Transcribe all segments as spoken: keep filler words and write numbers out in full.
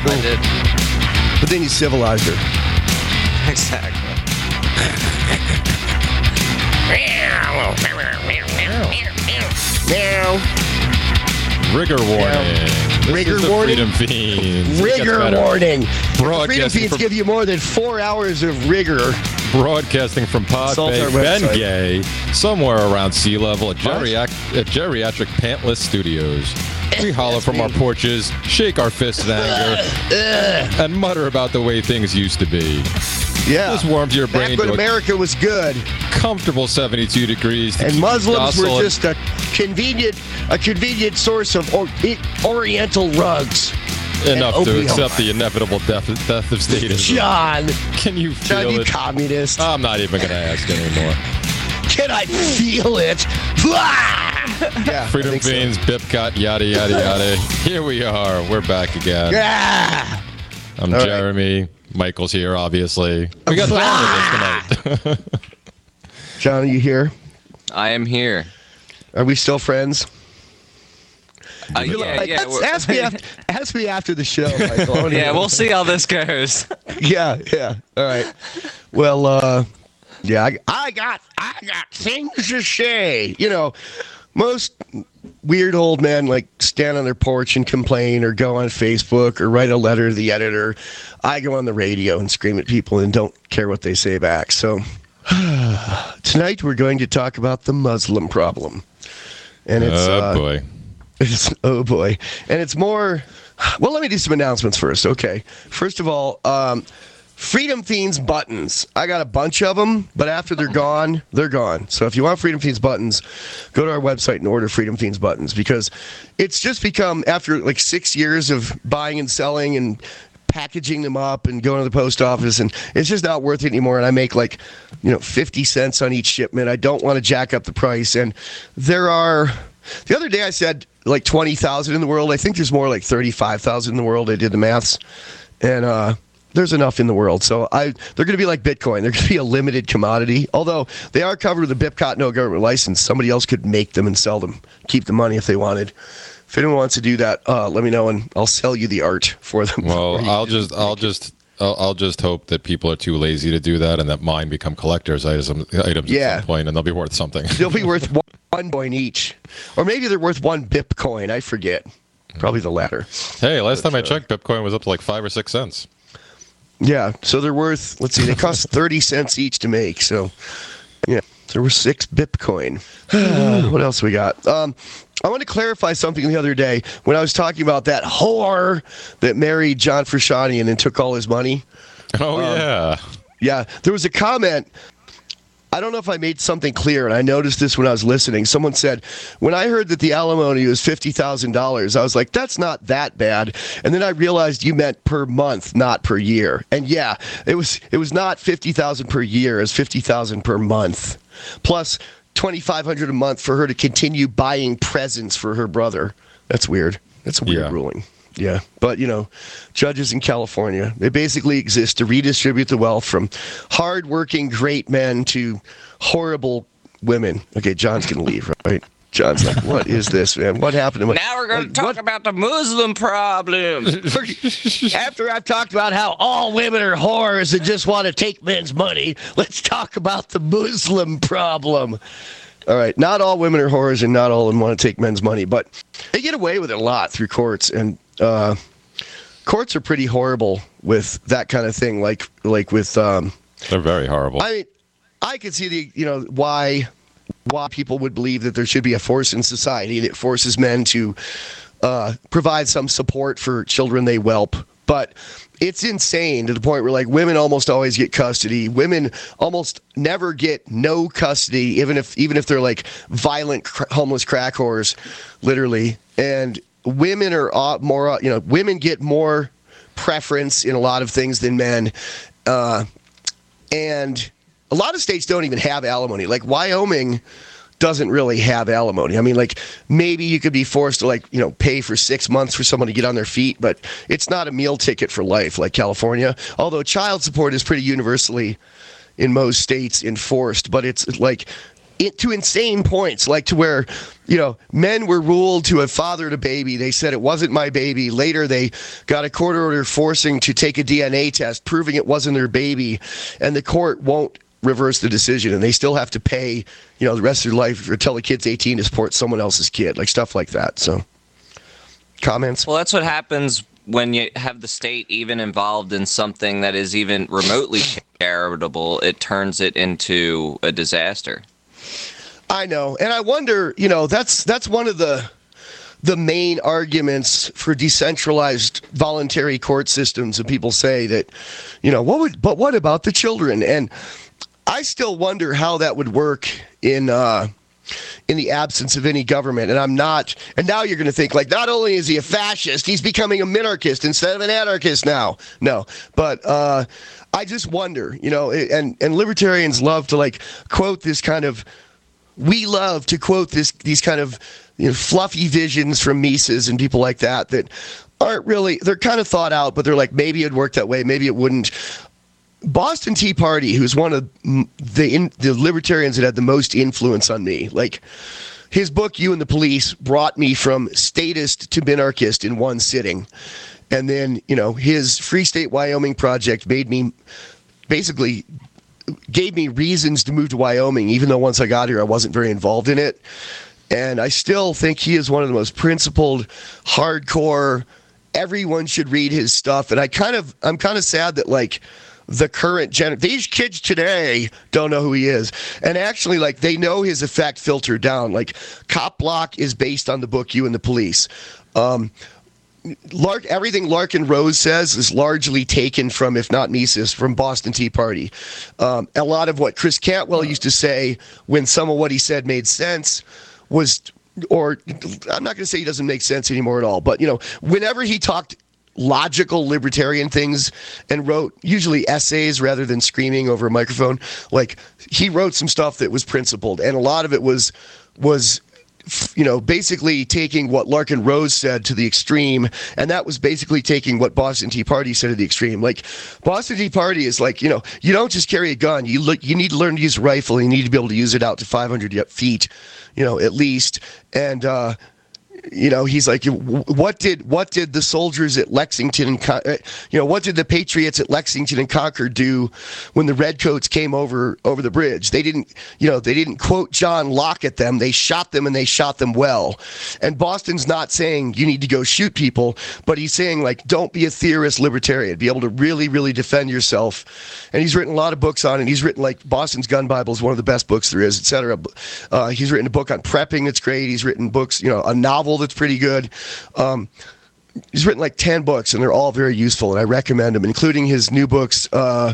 cool. I did. But then you civilized her. Exactly. Rigor warning. This Rigor is the warning? Freedom Fiends. It gets Rigor better. warning. Freedom Broadcasting Fiends from, give you more than four hours of rigor. broadcasting from Pod Consult Bay, our website. Bengay, somewhere around sea level at, geriac- at Geriatric Pantless Studios. We holler from our porches, shake our fists in anger, and mutter about the way things used to be. Yeah. This warms your brain Back when to a America was good. comfortable seventy-two degrees. to keep And you Muslims were docile and- just a convenient, a convenient source of or, Oriental rugs. enough and to opium. accept the inevitable death, death of statism. John, Can you John, feel you it? communist. I'm not even going to ask anymore. Can I feel it? yeah, Freedom I think so. Fiends, Bipcot, yada, yada, yada. Here we are. We're back again. Yeah. I'm All right. Jeremy. Michael's here, obviously. We got John with us tonight. John, are you here? I am here. Are we still friends? Uh, yeah, Like, yeah, let's- we're- ask me after, ask me after the show, Michael. I wanna yeah, hear. we'll see how this goes. Yeah, yeah. All right. Well, uh, yeah, I, I got, I got things to say. You know, most weird old men like stand on their porch and complain, or go on Facebook, or write a letter to the editor. I go on the radio and scream at people and don't care what they say back. So tonight we're going to talk about the Muslim problem, and it's oh, uh, boy. It's, oh boy. And it's more, well, let me do some announcements first. Okay. First of all, um, Freedom Fiends buttons. I got a bunch of them, but after they're gone, they're gone. So if you want Freedom Fiends buttons, go to our website and order Freedom Fiends buttons, because it's just become, after like six years of buying and selling and packaging them up and going to the post office, and it's just not worth it anymore. And I make like, you know, fifty cents on each shipment. I don't want to jack up the price. And there are, the other day I said like twenty thousand in the world. I think there's more like thirty-five thousand in the world. I did the maths. And uh, there's enough in the world. So I, they're going to be like Bitcoin. They're going to be a limited commodity. Although they are covered with a BIPCOT no government license. Somebody else could make them and sell them, keep the money if they wanted. If anyone wants to do that, uh, let me know and I'll sell you the art for them. Well, I'll just, I'll just, I'll, I'll just hope that people are too lazy to do that, and that mine become collector's items, items Yeah. at some point, and they'll be worth something. They'll be worth one, one coin each. Or maybe they're worth one Bitcoin. I forget. Probably the latter. Hey, last But, time I uh, checked, Bitcoin was up to like five or six cents. Yeah, so they're worth, let's see, they cost thirty cents each to make. So, yeah, there were six Bitcoin. What else we got? Um, I want to clarify something the other day when I was talking about that whore that married John Frusciante and took all his money. Oh, Um, yeah. Yeah, there was a comment. I don't know if I made something clear, and I noticed this when I was listening. Someone said, when I heard that the alimony was fifty thousand dollars, I was like, that's not that bad. And then I realized you meant per month, not per year. And yeah, it was it was not fifty thousand dollars per year, it was fifty thousand dollars per month. Plus twenty-five hundred dollars a month for her to continue buying presents for her brother. That's weird. That's a weird Yeah. ruling. Yeah, but, you know, judges in California, they basically exist to redistribute the wealth from hardworking great men to horrible women. Okay, John's going to leave, right? John's like, what is this, man? What happened to my... Now we're going to Like, talk what- about the Muslim problem. After I've talked about how all women are whores and just want to take men's money, let's talk about the Muslim problem. All right, not all women are whores and not all of them want to take men's money, but they get away with it a lot through courts, and uh, courts are pretty horrible with that kind of thing, like like with... Um, They're very horrible. I mean, I could see the, you know, why why people would believe that there should be a force in society that forces men to uh, provide some support for children they whelp. But it's insane to the point where, like, women almost always get custody. Women almost never get no custody, even if even if they're like violent cr- homeless crack whores, literally. And women are uh, more, uh, you know, women get more preference in a lot of things than men. Uh, and a lot of states don't even have alimony. Like Wyoming doesn't really have alimony. I mean, like, maybe you could be forced to, like, you know, pay for six months for someone to get on their feet, but it's not a meal ticket for life like California. Although child support is pretty universally in most states enforced, but it's like it, to insane points, like to where, you know, men were ruled to have fathered a baby. They said it wasn't my baby. Later, they got a court order forcing to take a D N A test, proving it wasn't their baby, and the court won't reverse the decision, and they still have to pay, you know, the rest of their life until the kid's eighteen to support someone else's kid, like stuff like that. So, comments? Well, that's what happens when you have the state even involved in something that is even remotely charitable. It turns it into a disaster. I know, and I wonder, you know, that's that's one of the the main arguments for decentralized voluntary court systems. And people say that, you know, what would, but what about the children? And I still wonder how that would work in uh, in the absence of any government. And I'm not. And now you're going to think, like, not only is he a fascist, he's becoming a minarchist instead of an anarchist now. No, but uh, I just wonder, you know, and and libertarians love to like quote this kind of. We love to quote this these kind of, you know, fluffy visions from Mises and people like that that aren't really, they're kind of thought out, but they're like, maybe it'd work that way, maybe it wouldn't. Boston Tea Party, who's one of the in, the libertarians that had the most influence on me, like his book, You and the Police, brought me from statist to minarchist in one sitting. And then, you know, his Free State Wyoming project made me basically gave me reasons to move to Wyoming, even though once I got here, I wasn't very involved in it. And I still think he is one of the most principled, hardcore, everyone should read his stuff. And I kind of, I'm kind of sad that like the current gen, these kids today don't know who he is. And actually, like, they know his effect filtered down. Like, Cop Block is based on the book You and the Police. Um, Lark, everything Larkin Rose says is largely taken from, if not Mises, from Boston Tea Party. Um, a lot of what Chris Cantwell used to say when some of what he said made sense was, or I'm not going to say he doesn't make sense anymore at all, but, you know, whenever he talked logical libertarian things and wrote usually essays rather than screaming over a microphone, like he wrote some stuff that was principled, and a lot of it was was you know, basically taking what Larkin Rose said to the extreme, and that was basically taking what Boston Tea Party said to the extreme. Like, Boston Tea Party is like, you know, you don't just carry a gun. You look, you need to learn to use a rifle. You need to be able to use it out to five hundred feet, you know, at least. And, uh, you know, he's like, what did what did the soldiers at Lexington and, you know, what did the patriots at Lexington and Concord do when the redcoats came over over the bridge? They didn't, you know, they didn't quote John Locke at them. They shot them, and they shot them well. And Boston's not saying you need to go shoot people, but he's saying, like, don't be a theorist libertarian. Be able to really, really defend yourself. And he's written a lot of books on it. He's written, like, Boston's Gun Bible is one of the best books there is, et cetera. Uh, he's written a book on prepping that's great. He's written books, you know, a novel that's pretty good. Um, he's written like ten books, and they're all very useful, and I recommend them, including his new books, uh,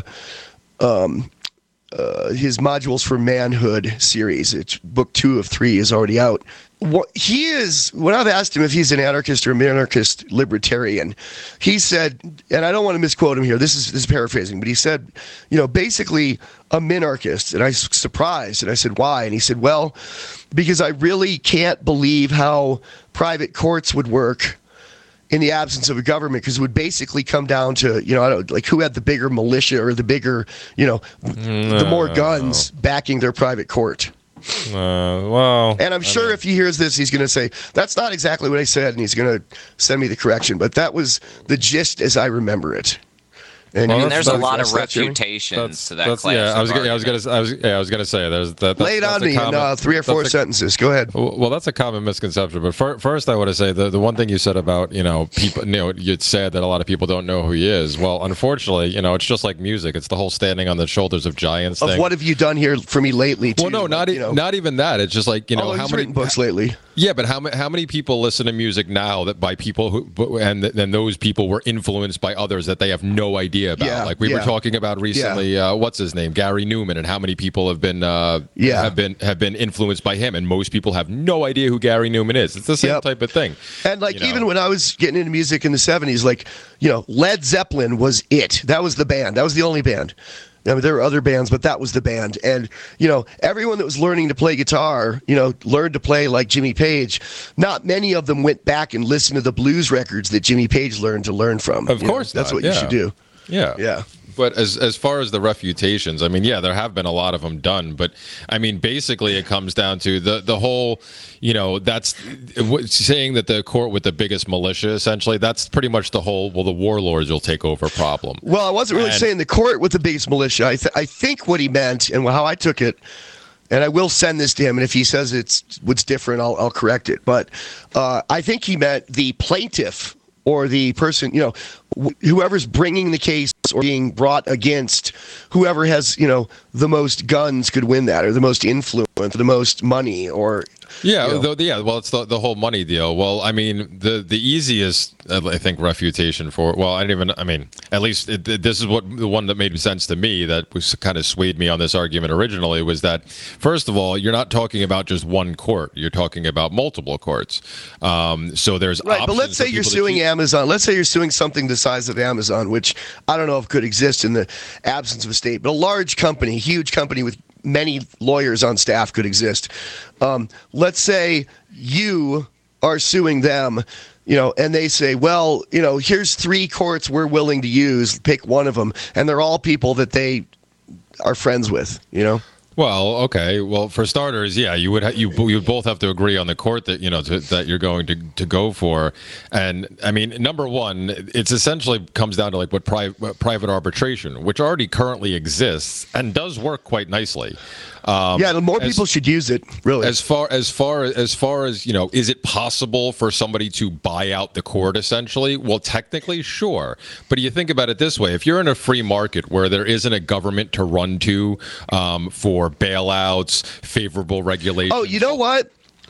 um, uh, his Modules for Manhood series. It's book two of three is already out. What he is, when I've asked him if he's an anarchist or a minarchist libertarian, he said, and I don't want to misquote him here, this is, this is paraphrasing, but he said, you know, basically a minarchist. And I was surprised, and I said, why? And he said, well, because I really can't believe how private courts would work in the absence of a government, because it would basically come down to, you know, I don't, like, who had the bigger militia or the bigger, you know, no, the more guns no. backing their private court. Uh, well, and I'm sure I mean, if he hears this, he's going to say, that's not exactly what I said, and he's going to send me the correction. But that was the gist as I remember it. And I mean, there's a lot of refutations that's, to that that's, class. Yeah, I was, gonna, I was gonna, I was, yeah, I was gonna say, there's that. Lay it on me common, in uh, three or four a, sentences. Go ahead. Well, that's a common misconception. But for, first, I want to say the the one thing you said about, you know, people, you know, you said that a lot of people don't know who he is. Well, unfortunately, you know, it's just like music. It's the whole standing on the shoulders of giants of thing. What have you done here for me lately? Too? Well, no, not you know, not even that. It's just like, you know, Although how he's many written books lately. Yeah, but how how many people listen to music now that by people who and then those people were influenced by others that they have no idea about? Yeah, like we yeah. were talking about recently, yeah. uh, what's his name, Gary Newman, and how many people have been uh, yeah. have been have been influenced by him, and most people have no idea who Gary Newman is. It's the same yep. type of thing. And like, you know? even when I was getting into music in the seventies, like, you know, Led Zeppelin was it. That was the band. That was the only band. I mean, there were other bands, but that was the band. And, you know, everyone that was learning to play guitar, you know, learned to play like Jimmy Page. Not many of them went back and listened to the blues records that Jimmy Page learned to learn from. Of you course know, That's not. what yeah. you should do. Yeah. Yeah. But as as far as the refutations, I mean, yeah, there have been a lot of them done. But I mean, basically, it comes down to the the whole, you know, that's saying that the court with the biggest militia, essentially, that's pretty much the whole, well, the warlords will take over problem. Well, I wasn't really And- saying the court with the biggest militia. I, th- I think what he meant and how I took it, and I will send this to him, and if he says it's what's different, I'll, I'll correct it. But uh, I think he meant the plaintiff or the person, you know, wh- whoever's bringing the case or being brought against whoever has, you know, the most guns could win that, or the most influence, or the most money, or Yeah, you know. though, yeah. Well, it's the the whole money deal. Well, I mean, the the easiest, uh, I think, refutation for. Well, I didn't even. I mean, at least it, it- this is what the one that made sense to me. That was kind of swayed me on this argument originally. Was that first of all, you're not talking about just one court. You're talking about multiple courts. Um, so there's Right, but options let's say for you're people to suing keep- Amazon. Let's say you're suing something the size of Amazon, which I don't know if could exist in the absence of a state, but a large company, huge company with many lawyers on staff could exist. Um, let's say you are suing them, you know, and they say, well, you know, here's three courts we're willing to use, pick one of them, and they're all people that they are friends with, you know? Well, okay. Well, for starters, yeah, you would ha- you you would both have to agree on the court that you know to, that you're going to, to go for, and I mean, number one, it's essentially comes down to like what, pri- what private arbitration, which already currently exists and does work quite nicely. Um, Yeah, more as- people should use it, really. As far as far as far as you know, is it possible for somebody to buy out the court essentially? Well, technically, sure. But you think about it this way: if you're in a free market where there isn't a government to run to um, for bailouts, favorable regulations. Oh, you know what?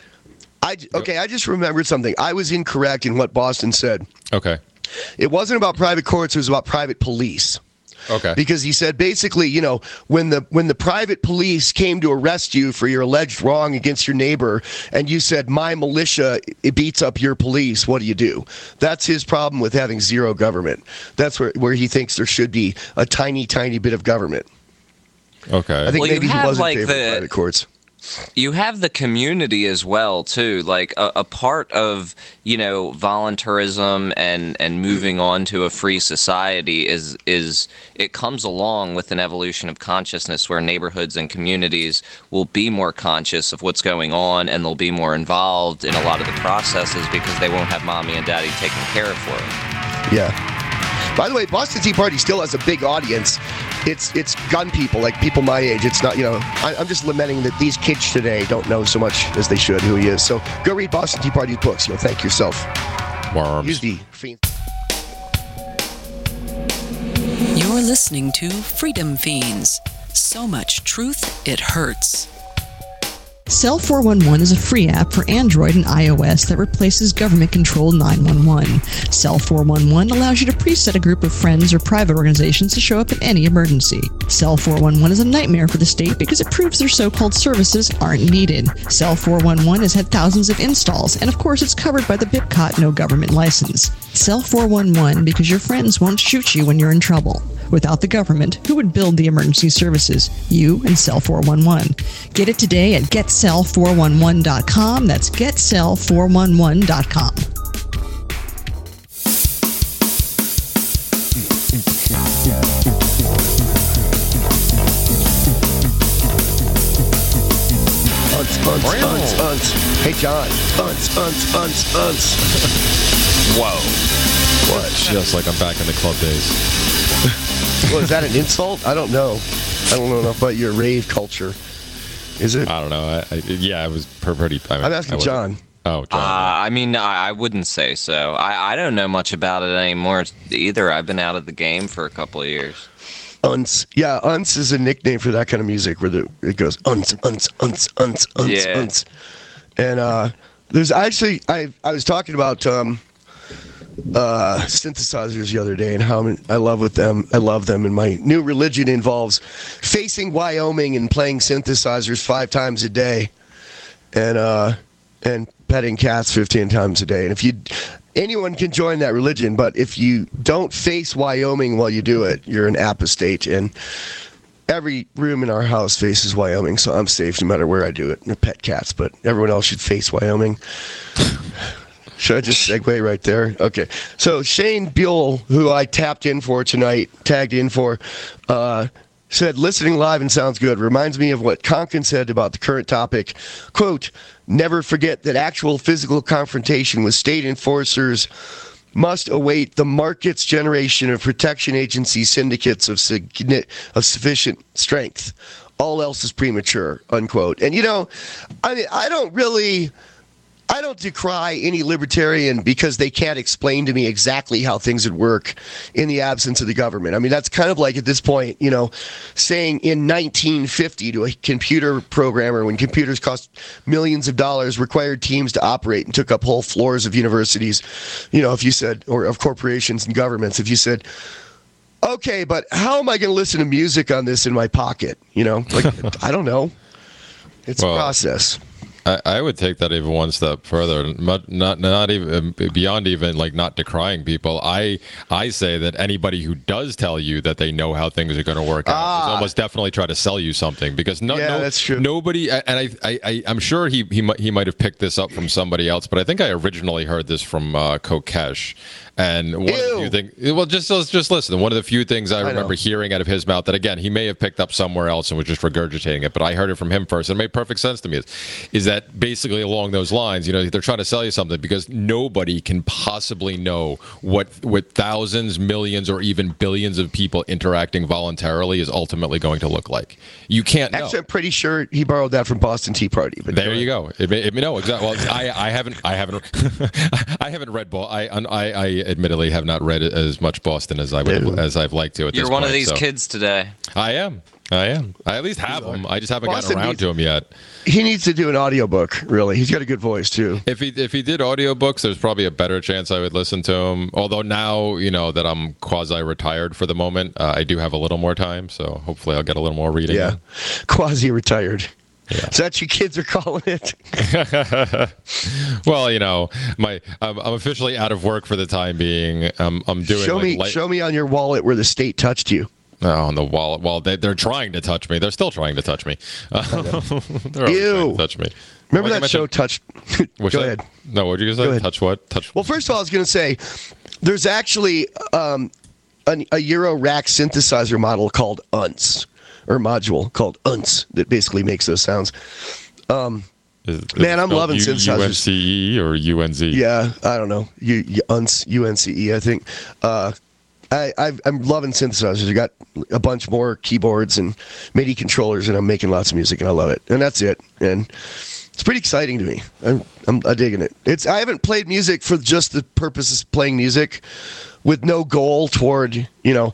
I okay. I just remembered something. I was incorrect in what Boston said. Okay. It wasn't about private courts. It was about private police. Okay. Because he said basically, you know, when the when the private police came to arrest you for your alleged wrong against your neighbor, and you said my militia it beats up your police, what do you do? That's his problem with having zero government. That's where where he thinks there should be a tiny, tiny bit of government. Okay. I think Well, you maybe he have, was in like, favor of the- private courts. You have the community as well too. Like a, a part of, you know, voluntarism and and moving on to a free society is is it comes along with an evolution of consciousness where neighborhoods and communities will be more conscious of what's going on, and they'll be more involved in a lot of the processes because they won't have mommy and daddy taking care of for them. Yeah. By the way, Boston Tea Party still has a big audience. It's it's gun people, like people my age. It's not, you know, I, I'm just lamenting that these kids today don't know so much as they should who he is. So go read Boston Tea Party's books. You'll thank yourself. Worms. Use the fiend. You're listening to Freedom Fiends. So much truth, it hurts. Cell four one one is a free app for Android and iOS that replaces government-controlled nine one one. Cell four one one allows you to preset a group of friends or private organizations to show up in any emergency. Cell four one one is a nightmare for the state because it proves their so-called services aren't needed. Cell four one one has had thousands of installs, and of course it's covered by the BIPCOT no government license. Cell four one one because your friends won't shoot you when you're in trouble. Without the government, who would build the emergency services? You and Cell four one one. Get it today at get cell four one one dot com. That's get cell four one one dot com. Unts, unts, unts, unts. Hey, John. Unts, unts, unts, unts. Whoa. What? Just like I'm back in the club days. Well, is that an insult? I don't know. I don't know enough about your rave culture. Is it? I don't know. I, I, yeah, it was per- pretty. I mean, I'm I asking wasn't- John. Oh, John. Uh, I mean, I, I wouldn't say so. I, I don't know much about it anymore either. I've been out of the game for a couple of years. Unts. Yeah, unts is a nickname for that kind of music where the, it goes unts, unts, unts, unts, unts, Yeah. unts. And uh, there's actually, I I was talking about um, uh, synthesizers the other day and how I love with them. I love them, and my new religion involves facing Wyoming and playing synthesizers five times a day, and uh, and petting cats fifteen times a day. And if you, anyone can join that religion, but if you don't face Wyoming while you do it, you're an apostate. And every room in our house faces Wyoming, so I'm safe no matter where I do it. They're pet cats, but everyone else should face Wyoming. Should I just segue right there? Okay. So Shane Buell, who I tapped in for tonight, tagged in for, uh, said, listening live and sounds good. Reminds me of what Conkin said about the current topic. Quote, never forget that actual physical confrontation with state enforcers must await the market's generation of protection agency syndicates of, of sufficient strength. All else is premature, unquote. And, you know, I mean, I don't really... I don't decry any libertarian because they can't explain to me exactly how things would work in the absence of the government. I mean, that's kind of like at this point, you know, saying in nineteen fifty to a computer programmer when computers cost millions of dollars, required teams to operate and took up whole floors of universities, you know, if you said, or of corporations and governments, if you said, okay, but how am I going to listen to music on this in my pocket? You know, like, I don't know. It's well, a process. I, I would take that even one step further, not not, not even beyond even like not decrying people. I I say that anybody who does tell you that they know how things are going to work out ah. is almost definitely try to sell you something, because no, yeah, no that's true. nobody, and I, I, I I'm sure he he might, he might have picked this up from somebody else, but I think I originally heard this from uh, Kokesh. And one Ew. of the few things, well, just just listen. One of the few things I, I remember know. hearing out of his mouth that, again, he may have picked up somewhere else and was just regurgitating it, but I heard it from him first, and it made perfect sense to me. Is, is that basically along those lines? You know, they're trying to sell you something because nobody can possibly know what what thousands, millions, or even billions of people interacting voluntarily is ultimately going to look like. You can't know. Actually, I'm pretty sure he borrowed that from Boston Tea Party. But there you go. It may, it may, no, exactly. Well, I I haven't I haven't I haven't read Ball. I I I. admittedly have not read as much Boston as I would, as I've liked to at You're this one point, of these so. kids today. I am. I am. I at least have them. I just haven't Boston gotten around needs, to them yet. He needs to do an audiobook, really. He's got a good voice, too. If he if he did audiobooks, there's probably a better chance I would listen to him. Although now, you know, that I'm quasi-retired for the moment, uh, I do have a little more time, so hopefully I'll get a little more reading. Yeah, quasi-retired. Yeah. Is that what you kids are calling it? Well, you know, my I'm, I'm officially out of work for the time being. I'm I'm doing. Show like me, light- show me on your wallet where the state touched you. Oh, on the wallet. Well, they, they're trying to touch me. They're still trying to touch me. they're always Ew. trying to touch me. Remember like that show, Touch? Go that? ahead. No, what did you say? Touch what? Touch. Well, first of all, I was going to say, there's actually um, an, a Euro rack synthesizer model called U N S. Or module called U N S that basically makes those sounds. Um, is, is man, I'm loving U- synthesizers. U N C E or U N Z? Yeah, I don't know. U- U- U N S, U N C E, I think. Uh, I, I've, I'm loving synthesizers. I got a bunch more keyboards and MIDI controllers, and I'm making lots of music, and I love it. And that's it. And it's pretty exciting to me. I'm, I'm, I'm digging it. It's I haven't played music for just the purpose of playing music, with no goal toward, you know,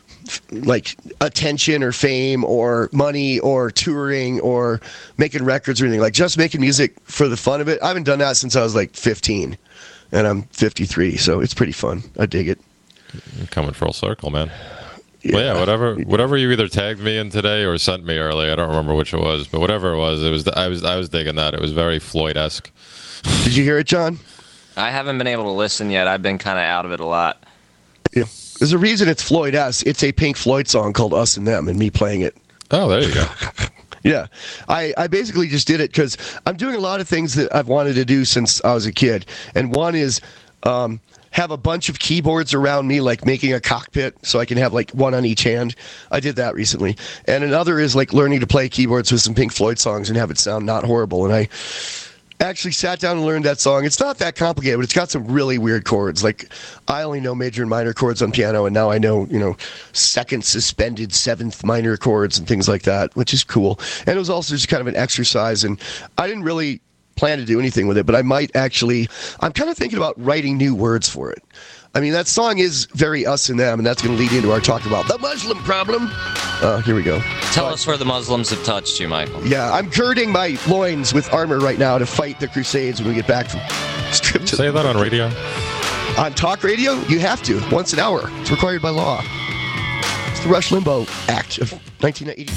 like attention or fame or money or touring or making records or anything. Like just making music for the fun of it. I haven't done that since I was like fifteen, and I'm fifty-three, so it's pretty fun. I dig it. You're coming full circle, man. Yeah. Well, yeah, whatever, whatever you either tagged me in today or sent me early. I don't remember which it was, but whatever it was, it was. I was, I was digging that. It was very Floyd-esque. Did you hear it, John? I haven't been able to listen yet. I've been kind of out of it a lot. Yeah. There's a reason it's Floyd-esque. It's a Pink Floyd song called Us and Them, and me playing it. Oh, there you go. Yeah. I, I basically just did it because I'm doing a lot of things that I've wanted to do since I was a kid. And one is um, have a bunch of keyboards around me, like making a cockpit so I can have like one on each hand. I did that recently. And another is like learning to play keyboards with some Pink Floyd songs and have it sound not horrible. And I actually sat down and learned that song. It's not that complicated, but it's got some really weird chords. Like, I only know major and minor chords on piano, and now I know, you know, second suspended seventh minor chords and things like that, which is cool. And it was also just kind of an exercise, and I didn't really plan to do anything with it, but I might actually, I'm kind of thinking about writing new words for it. I mean, that song is very Us and Them, and that's going to lead into our talk about the Muslim problem. Uh, here we go. Tell but, us where the Muslims have touched you, Michael. Yeah, I'm girding my loins with armor right now to fight the Crusades when we get back from strip to Say that on radio? On talk radio? You have to, once an hour. It's required by law. It's the Rush Limbaugh Act of nineteen eighty.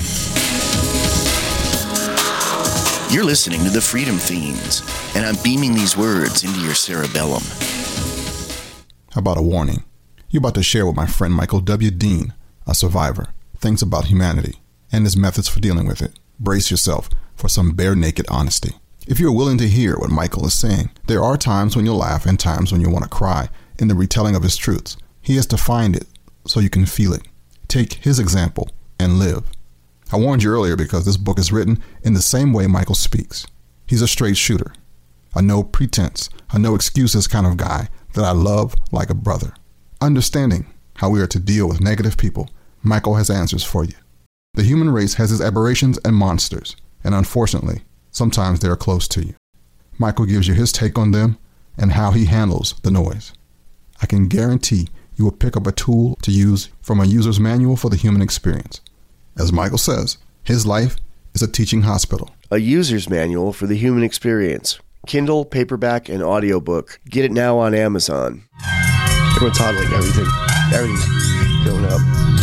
You're listening to the Freedom Fiends, and I'm beaming these words into your cerebellum. How about a warning? You're about to share with my friend Michael W. Dean, a survivor, things about humanity and his methods for dealing with it. Brace yourself for some bare naked honesty. If you're willing to hear what Michael is saying, there are times when you'll laugh and times when you want to cry in the retelling of his truths. He has defined it so you can feel it. Take his example and live. I warned you earlier because this book is written in the same way Michael speaks. He's a straight shooter, a no pretense, a no excuses kind of guy that I love like a brother. Understanding how we are to deal with negative people, Michael has answers for you. The human race has its aberrations and monsters, and unfortunately, sometimes they are close to you. Michael gives you his take on them and how he handles the noise. I can guarantee you will pick up a tool to use from a user's manual for the human experience. As Michael says, his life is a teaching hospital. A user's manual for the human experience. Kindle, paperback, and audiobook. Get it now on Amazon. Everyone's hodling everything. Everything's going up.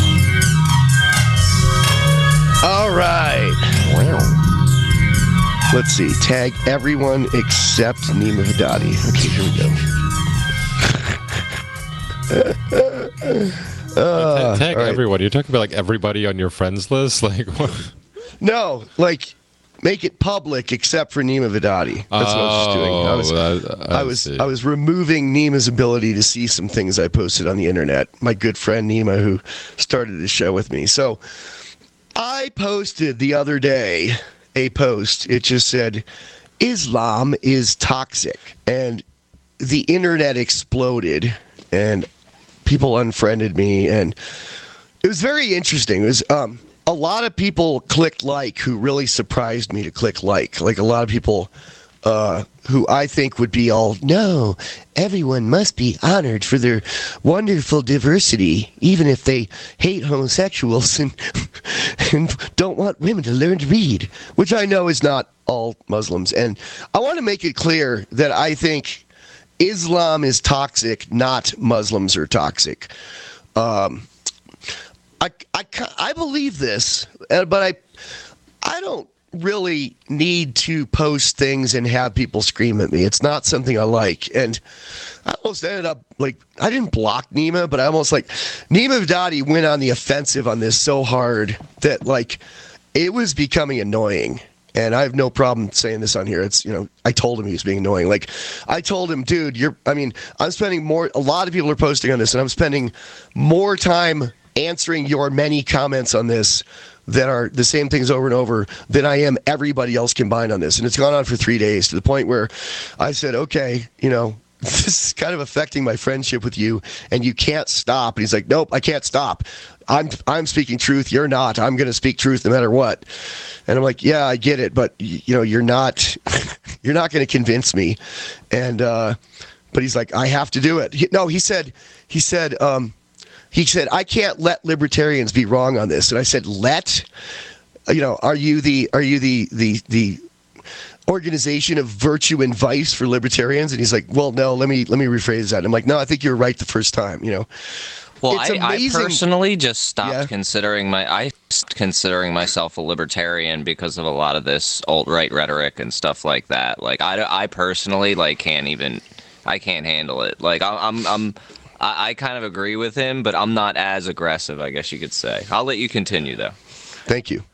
All right. Wow. Let's see. Tag everyone except Nima Haddadi. Okay, here we go. uh, tag right. everyone. You're talking about like everybody on your friends list? Like what? No, like make it public except for Nima Haddadi. That's oh, what I was just doing. I was, that, I, I was, see. I was removing Nima's ability to see some things I posted on the internet. My good friend Nima, who started the show with me. So I posted the other day a post. It just said, Islam is toxic. And the internet exploded and people unfriended me. And it was very interesting. It was um, a lot of people clicked like who really surprised me to click like. Like a lot of people uh, who I think would be all, no, everyone must be honored for their wonderful diversity, even if they hate homosexuals and, and don't want women to learn to read, which I know is not all Muslims. And I want to make it clear that I think Islam is toxic, not Muslims are toxic. Um, I, I, I believe this, but I I don't really need to post things and have people scream at me. It's not something I like. And I almost ended up, like, I didn't block Nima, but I almost, like, Nima Haddadi went on the offensive on this so hard that, like, it was becoming annoying. And I have no problem saying this on here. It's, you know, I told him he was being annoying. Like, I told him, dude, you're, I mean, I'm spending more, a lot of people are posting on this, and I'm spending more time answering your many comments on this that are the same things over and over than I am everybody else combined on this. And it's gone on for three days to the point where I said, okay, you know, this is kind of affecting my friendship with you, and you can't stop. And he's like, nope, I can't stop. I'm I'm speaking truth. You're not. I'm going to speak truth no matter what. And I'm like, yeah, I get it, but you know, you're not you're not going to convince me. And uh, but he's like, I have to do it. He, no, he said he said um, he said I can't let libertarians be wrong on this. And I said, let you know, are you the are you the the the organization of virtue and vice for libertarians? And he's like, well, no, let me let me rephrase that. And I'm like, no, I think you were right the first time, you know. Well, I, I personally just stopped yeah. considering my I stopped considering myself a libertarian because of a lot of this alt-right rhetoric and stuff like that. Like I, I personally like can't even I can't handle it. Like I'm I'm I, I kind of agree with him, but I'm not as aggressive, I guess you could say. I'll let you continue though. Thank you.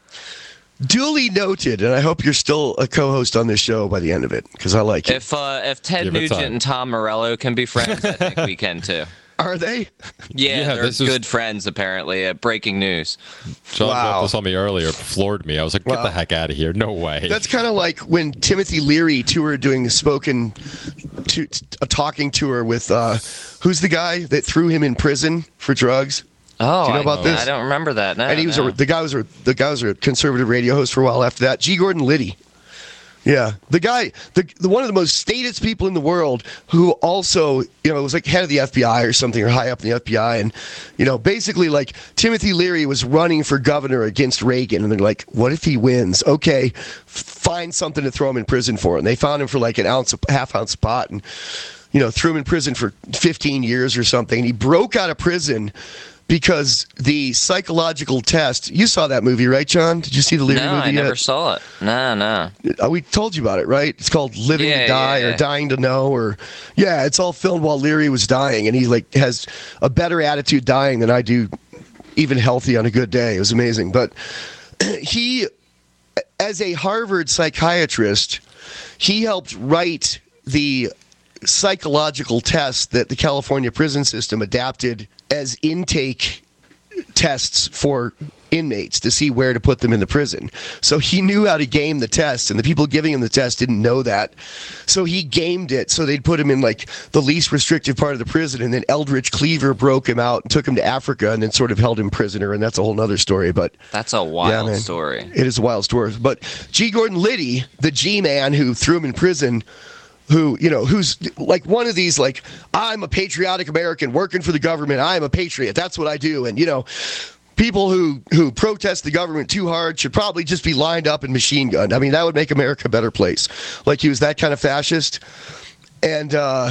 Duly noted, and I hope you're still a co-host on this show by the end of it because I like it. If uh, if Ted Give it Nugent time. and Tom Morello can be friends, I think we can too. Are they? Yeah, Yeah, they're this is- good friends apparently. Uh, breaking news. John Wow. dropped this on me earlier, floored me. I was like, get Wow. the heck out of here. No way. That's kind of like when Timothy Leary toured doing the spoken to, a talking tour with uh, who's the guy that threw him in prison for drugs? Oh, Do you know about I, this? I don't remember that. No, and he was no. a, the guy was a, the guy was a conservative radio host for a while after that. G. Gordon Liddy. Yeah, the guy, the, the one of the most statist people in the world, who also, you know, was like head of the F B I or something, or high up in the F B I, and you know, basically like Timothy Leary was running for governor against Reagan, and they're like, what if he wins? Okay, find something to throw him in prison for, and they found him for like an ounce, of, half ounce of pot, and you know, threw him in prison for fifteen years or something, and he broke out of prison. Because the psychological test, you saw that movie, right, John? Did you see the Leary No, movie I never yet? saw it. No, no. Uh, We told you about it, right? It's called Living Yeah, to Die yeah, or yeah. Dying to Know, or yeah, it's all filmed while Leary was dying, and he like has a better attitude dying than I do, even healthy on a good day. It was amazing, but he, as a Harvard psychiatrist, he helped write the psychological test that the California prison system adapted as intake tests for inmates to see where to put them in the prison. So he knew how to game the test, and the people giving him the test didn't know that. So he gamed it so they'd put him in like the least restrictive part of the prison, and then Eldridge Cleaver broke him out and took him to Africa and then sort of held him prisoner, and that's a whole nother story. But that's a wild yeah, story. It is a wild story. But G. Gordon Liddy, the G-man who threw him in prison, who, you know, who's like one of these, like, I'm a patriotic American working for the government. I'm a patriot. That's what I do. And, you know, people who, who protest the government too hard should probably just be lined up and machine gunned. I mean, that would make America a better place. Like, he was that kind of fascist. And, uh,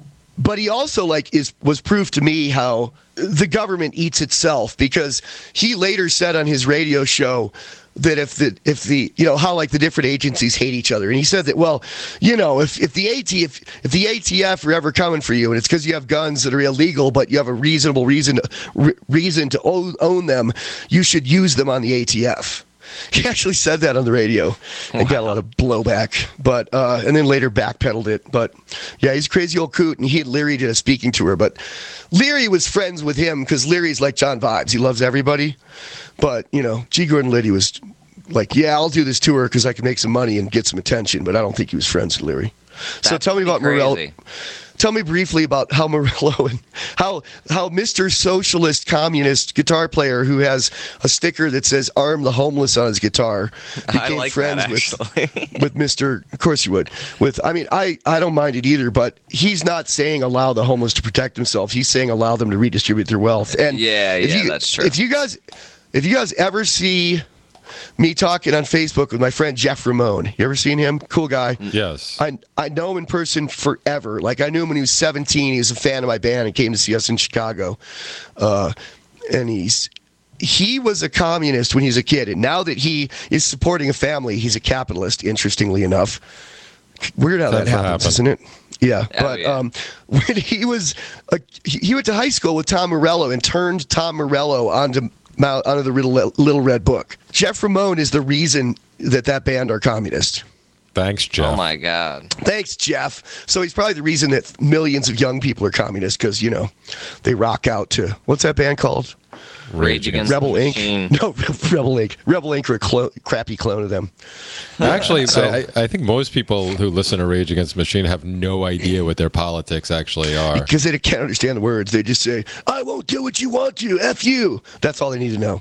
but he also, like, is was proof to me how the government eats itself, because he later said on his radio show that if the if the you know how like the different agencies hate each other, and he said that, well, you know, if if the AT if if the A T F are ever coming for you, and it's because you have guns that are illegal, but you have a reasonable reason to, re- reason to own, own them, you should use them on the A T F. He actually said that on the radio and wow. got a lot of blowback, but uh, and then later backpedaled it. But yeah, he's a crazy old coot, and he and Leary did a speaking tour. But Leary was friends with him because Leary's like John Vibes; he loves everybody. But you know, G. Gordon Liddy was like, "Yeah, I'll do this tour because I can make some money and get some attention." But I don't think he was friends with Leary. That's so tell me about Morello. Tell me briefly about how Morello and how how Mister Socialist Communist guitar player who has a sticker that says "Arm the Homeless" on his guitar became I like friends that, with with Mister Of course you would. With I mean I, I don't mind it either, but he's not saying allow the homeless to protect themselves. He's saying allow them to redistribute their wealth. And yeah, if yeah, you, that's true. If you guys if you guys ever see me talking on Facebook with my friend Jeff Ramone. You ever seen him? Cool guy. Yes. I I know him in person forever. Like, I knew him when he was seventeen. He was a fan of my band and came to see us in Chicago. Uh, and he's he was a communist when he was a kid. And now that he is supporting a family, he's a capitalist, interestingly enough. Weird how that, that happens, happen. isn't it? Yeah. Oh, but yeah. Um, when he was, a, he went to high school with Tom Morello and turned Tom Morello onto Out of the Little, Little Red Book. Jeff Ramone is the reason that that band are communist. Thanks, Jeff. Oh, my God. Thanks, Jeff. So he's probably the reason that millions of young people are communist, because, you know, they rock out to, what's that band called? Rage Against Rebel the Incorporated. No, Rebel Incorporated. Rebel Incorporated are a clo- crappy clone of them. Actually, so, I, I think most people who listen to Rage Against the Machine have no idea what their politics actually are. Because they can't understand the words. They just say, I won't do what you want to. F you. That's all they need to know.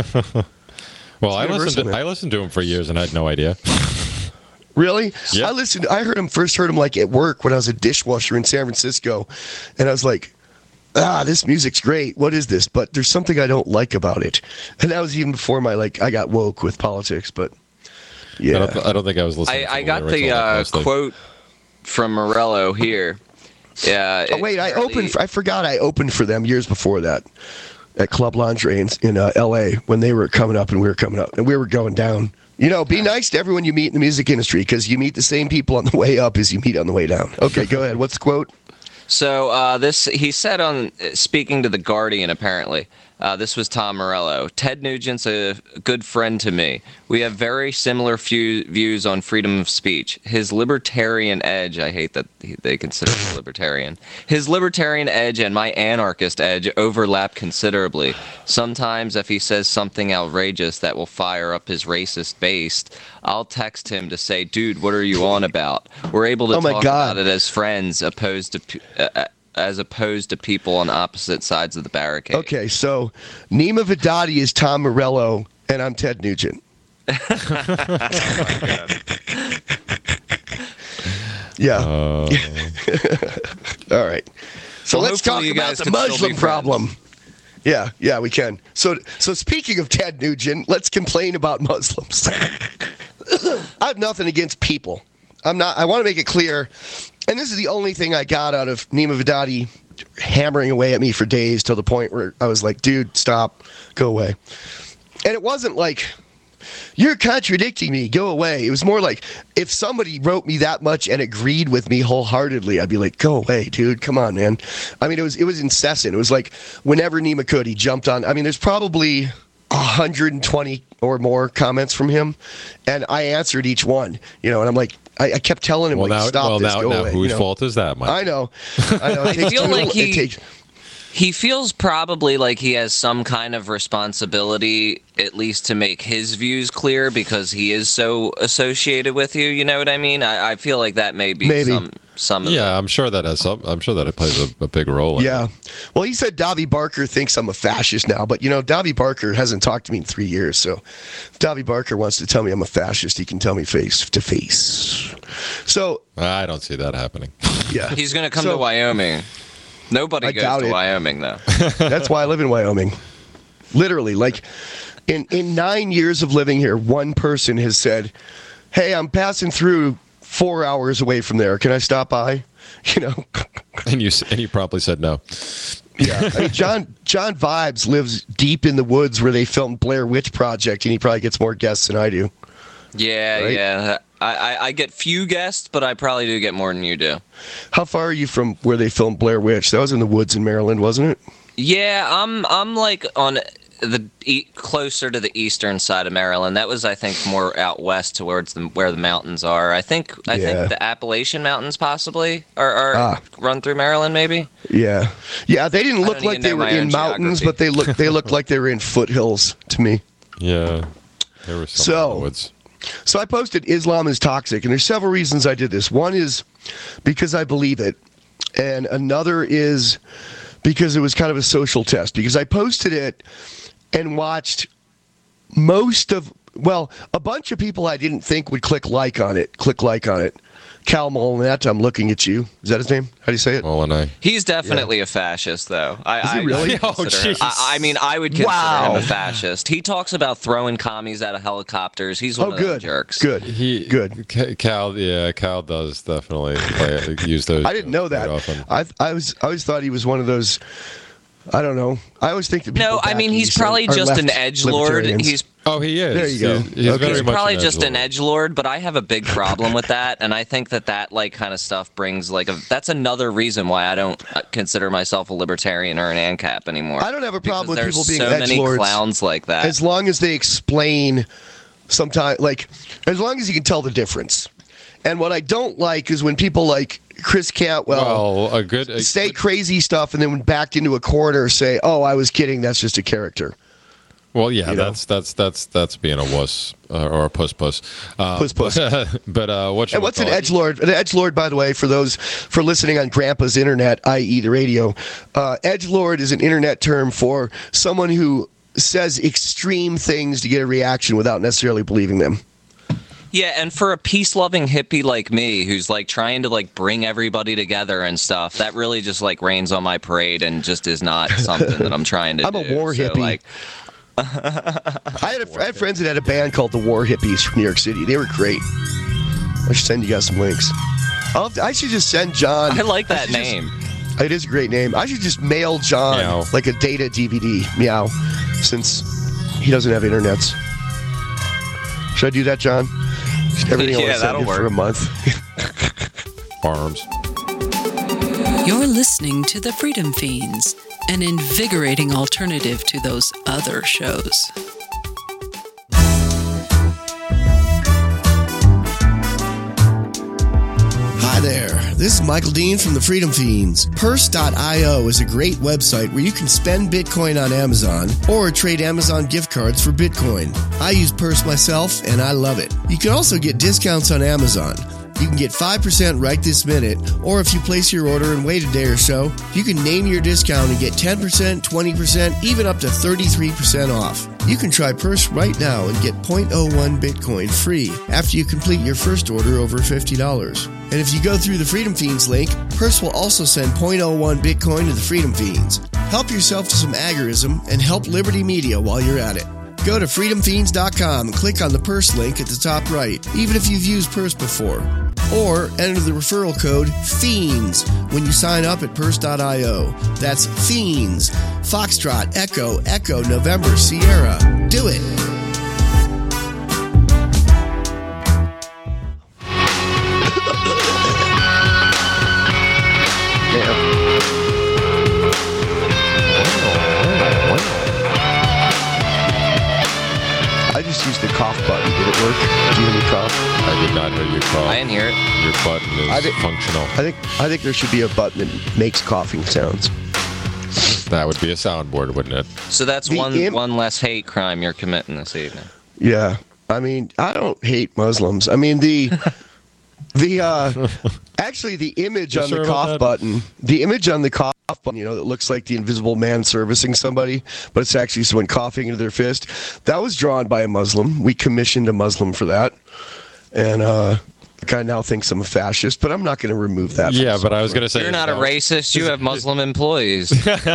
Well, I listened, to, I listened to him for years and I had no idea. Really? Yeah. I listened. I heard him first. Heard him like at work when I was a dishwasher in San Francisco, and I was like, "Ah, this music's great. What is this?" But there's something I don't like about it, and that was even before my like I got woke with politics. But yeah, I don't, th- I don't think I was listening. I, to I the got the uh, quote from Morello here. Yeah. Oh wait, I really... opened. For, I forgot I opened for them years before that at Club Lingerie in, in uh, L A when they were coming up and we were coming up and we were going down. You know, be nice to everyone you meet in the music industry, because you meet the same people on the way up as you meet on the way down. Okay, go ahead. What's the quote? So uh, this he said on speaking to The Guardian, apparently. Uh, this was Tom Morello. Ted Nugent's a good friend to me. We have very similar few views on freedom of speech. His libertarian edge, I hate that they consider him libertarian. His libertarian edge and my anarchist edge overlap considerably. Sometimes if he says something outrageous that will fire up his racist base, I'll text him to say, dude, what are you on about? We're able to oh talk God. about it as friends opposed to... Uh, as opposed to people on opposite sides of the barricade. Okay, so Nima Vidadi is Tom Morello, and I'm Ted Nugent. Oh my God. Yeah. Uh... All right. So well, let's talk you about guys the Muslim problem. Yeah, yeah, we can. So, so speaking of Ted Nugent, let's complain about Muslims. I have nothing against people. I'm not. I want to make it clear. And this is the only thing I got out of Nima Vidadi hammering away at me for days, till the point where I was like, dude, stop, go away. And it wasn't like, you're contradicting me, go away. It was more like, if somebody wrote me that much and agreed with me wholeheartedly, I'd be like, go away, dude, come on, man. I mean, it was it was incessant. It was like, whenever Nima could, he jumped on. I mean, there's probably one hundred twenty or more comments from him, and I answered each one, you know, and I'm like, I, I kept telling him, well, like, now, stop well, this, now, go now away. whose you know? fault is that, Mike? I know. I know. It I takes feel too like little- he- it takes, He feels probably like he has some kind of responsibility, at least to make his views clear, because he is so associated with you. You know what I mean? I, I feel like that may be Maybe. some some. Of Yeah, I'm sure that has some. I'm sure that it plays a, a big role. In yeah. it. Well, he said Davi Barker thinks I'm a fascist now, but, you know, Davi Barker hasn't talked to me in three years, so if Davi Barker wants to tell me I'm a fascist, he can tell me face to face. So, I don't see that happening. yeah. He's going to come So- to Wyoming. Nobody I goes doubt to it. Wyoming, though. That's why I live in Wyoming. Literally, like in in nine years of living here, one person has said, "Hey, I'm passing through four hours away from there. Can I stop by?" You know. And you s- and you promptly said no. Yeah. I mean, John John Vibes lives deep in the woods where they filmed Blair Witch Project, and he probably gets more guests than I do. Yeah, Right? yeah. I, I, I get few guests, but I probably do get more than you do. How far are you from where they filmed Blair Witch? That was in the woods in Maryland, wasn't it? Yeah, I'm I'm like on the e- closer to the eastern side of Maryland. That was, I think, more out west towards the, where the mountains are. I think I Yeah. think the Appalachian Mountains possibly are, are Ah. run through Maryland, maybe. Yeah. Yeah, they didn't I look don't like even they know were my in own mountains, geography. but they looked they looked like they were in foothills to me. Yeah, there was some So- in the woods. So I posted Islam is toxic, and there's several reasons I did this. One is because I believe it, and another is because it was kind of a social test. Because I posted it and watched most of, well, a bunch of people I didn't think would click like on it, click like on it. Cal Molinette, I'm looking at you. Is that his name? How do you say it? Well, and I. He's definitely a fascist, though. I, Is he I, really? I, Oh, consider- jeez. I, I mean, I would consider Wow. him a fascist. He talks about throwing commies out of helicopters. He's one Oh, of those good. jerks. Good. He Good. Ca- Cal, yeah, Cal does definitely play, use those. I didn't know quite that. often. I I was I always thought he was one of those. I don't know. I always think that people No, I back mean he's east are- probably are just an left edge lord. libertarians. He's Oh, he is. There you go. He's, he's Okay. very He's much probably an just an edgelord. edge lord, but I have a big problem with that, and I think that that like kind of stuff brings like a. That's another reason why I don't uh, consider myself a libertarian or an ANCAP anymore. I don't have a problem with Because people being there's so many edgelords clowns like that. as long as they explain sometimes, like, as long as you can tell the difference. And what I don't like is when people like Chris Cantwell Well, a good. A say good- crazy stuff and then when backed into a corner say, "Oh, I was kidding. That's just a character." Well, yeah, you know? that's that's that's that's being a wuss uh, or a puss puss. Uh, Puss puss. But, but uh, what? And what's an edgelord? An edgelord, by the way, for those for listening on Grandpa's internet, that is, the radio, uh, edgelord is an internet term for someone who says extreme things to get a reaction without necessarily believing them. Yeah, and for a peace-loving hippie like me, who's like trying to like bring everybody together and stuff, that really just like rains on my parade and just is not something that I'm trying to I'm do. a war So, hippie. like, I had, a, I had friends that had a band called the War Hippies from New York City. They were great. I should send you guys some links. I'll, I should just send John. I like that should just- name. It is a great name. I should just mail John Meow. like a data D V D. Meow. Since he doesn't have internets. Should I do that, John? Everything I Yeah, want to send that'll you for work. a month. Farms. You're listening to The Freedom Fiends, an invigorating alternative to those other shows. Hi there, this is Michael Dean from the Freedom Fiends. Purse dot io is a great website where you can spend Bitcoin on Amazon or trade Amazon gift cards for Bitcoin. I use Purse myself and I love it. You can also get discounts on Amazon. You can get five percent right this minute, or if you place your order and wait a day or so, you can name your discount and get ten percent, twenty percent, even up to thirty-three percent off. You can try Purse right now and get zero point zero one Bitcoin free after you complete your first order over fifty dollars. And if you go through the Freedom Fiends link, Purse will also send zero point zero one Bitcoin to the Freedom Fiends. Help yourself to some agorism and help Liberty Media while you're at it. Go to freedom fiends dot com and click on the Purse link at the top right, even if you've used Purse before. Or enter the referral code FIENDS when you sign up at Purse dot io. That's FIENDS. Foxtrot, Echo, Echo, November, Sierra. Do it. I just used the cough button. Did it work? Do you have any cough? I I did not hear you cough. I didn't hear it. Your button is I think- functional. I think I think there should be a button that makes coughing sounds. That would be a soundboard, wouldn't it? So that's The one im- one less hate crime you're committing this evening. Yeah, I mean, I don't hate Muslims. I mean, the the uh, actually the image You on sure the about cough that? button, the image on the cough button, you know, that looks like the Invisible Man servicing somebody, but it's actually someone coughing into their fist. That was drawn by a Muslim. We commissioned a Muslim for that, and uh, the guy now thinks I'm a fascist, but I'm not going to remove that. from Yeah, the but I was software. going to say You're not a no. racist. You have Muslim employees.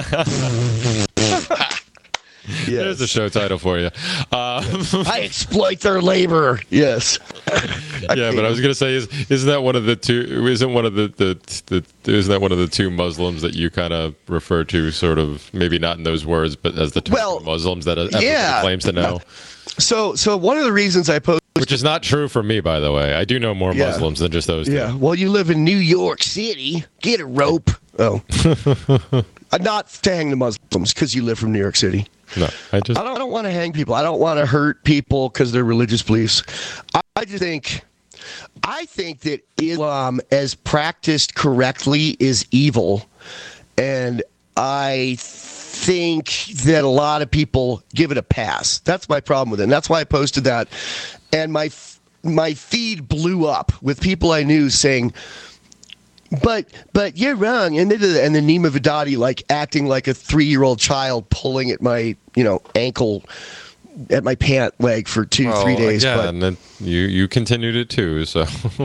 Yes. There's a show title for you. Uh, I exploit their labor. Yes. yeah, but I was going to say, is isn't that one of the two? Isn't one of the, the the isn't that one of the two Muslims that you kind of refer to, sort of maybe not in those words, but as the two Well, Muslims that everybody yeah. claims to know? So, so one of the reasons I posted. Which is not true for me, by the way. I do know more Yeah. Muslims than just those two. Yeah. Well, you live in New York City. Get a rope. Oh. Uh, not to hang the Muslims because you live from New York City. No, I just I don't, I don't want to hang people. I don't want to hurt people because of their religious beliefs. I, I just think, I think that Islam, as practiced correctly, is evil, and I think that a lot of people give it a pass. That's my problem with it. And that's why I posted that, and my my feed blew up with people I knew saying, But but you're wrong, and the and the Nima Vidadi like acting like a three year old child pulling at my you know ankle, at my pant leg for two well, three days. Yeah, but and then you you continued it too. So,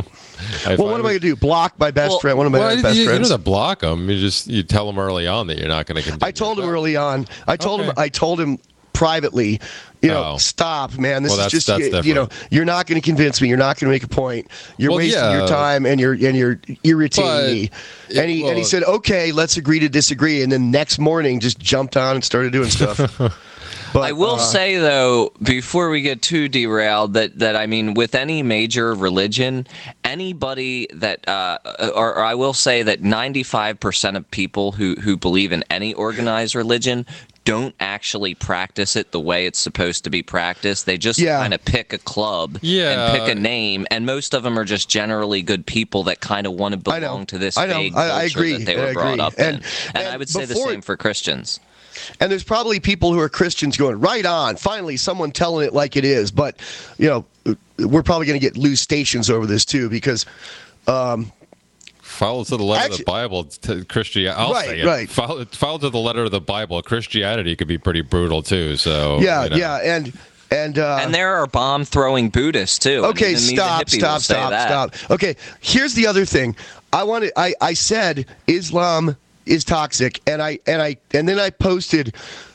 I well, what am I gonna do? Block my best Well, friend? One of my Well, best you, you friends. don't have to block them. You just you tell them early on that you're not going to continue. I told him Well, early on. I told him. Okay. I told him privately. You know, Oh. stop, man. This Well, is that's- just that's you know. different. You're not going to convince me. You're not going to make a point. You're Well, wasting yeah. your time, and you're and you're irritating But me. it- And he and he well- said, "Okay, let's agree to disagree." And then next morning, just jumped on and started doing stuff. But, I will uh, say though, before we get too derailed, that that I mean, with any major religion, anybody that, uh, or, or I will say that ninety-five percent of people who who believe in any organized religion don't actually practice it the way it's supposed to be practiced. They just Yeah. kind of pick a club Yeah. and pick a name, and most of them are just generally good people that kind of want to I know. belong to this I know. vague I- I culture agree. that they I were brought agree. up And- in. And, and I would say the before- same for Christians. And there's probably people who are Christians going, right on, finally someone telling it like it is. But, you know, we're probably going to get loose stations over this too because, um, Follow to the letter Actually- of the Bible. To Christianity. I'll Right, say it. right. Follow, follow to the letter of the Bible. Christianity could be pretty brutal too. So yeah, you know. yeah. And, and, uh, And there are bomb throwing Buddhists too. I okay, mean, even the stop, hippie will stop, say stop, that. stop. Okay, here's the other thing. I wanted, I, I said Islam is toxic, and I, and I, and then I posted,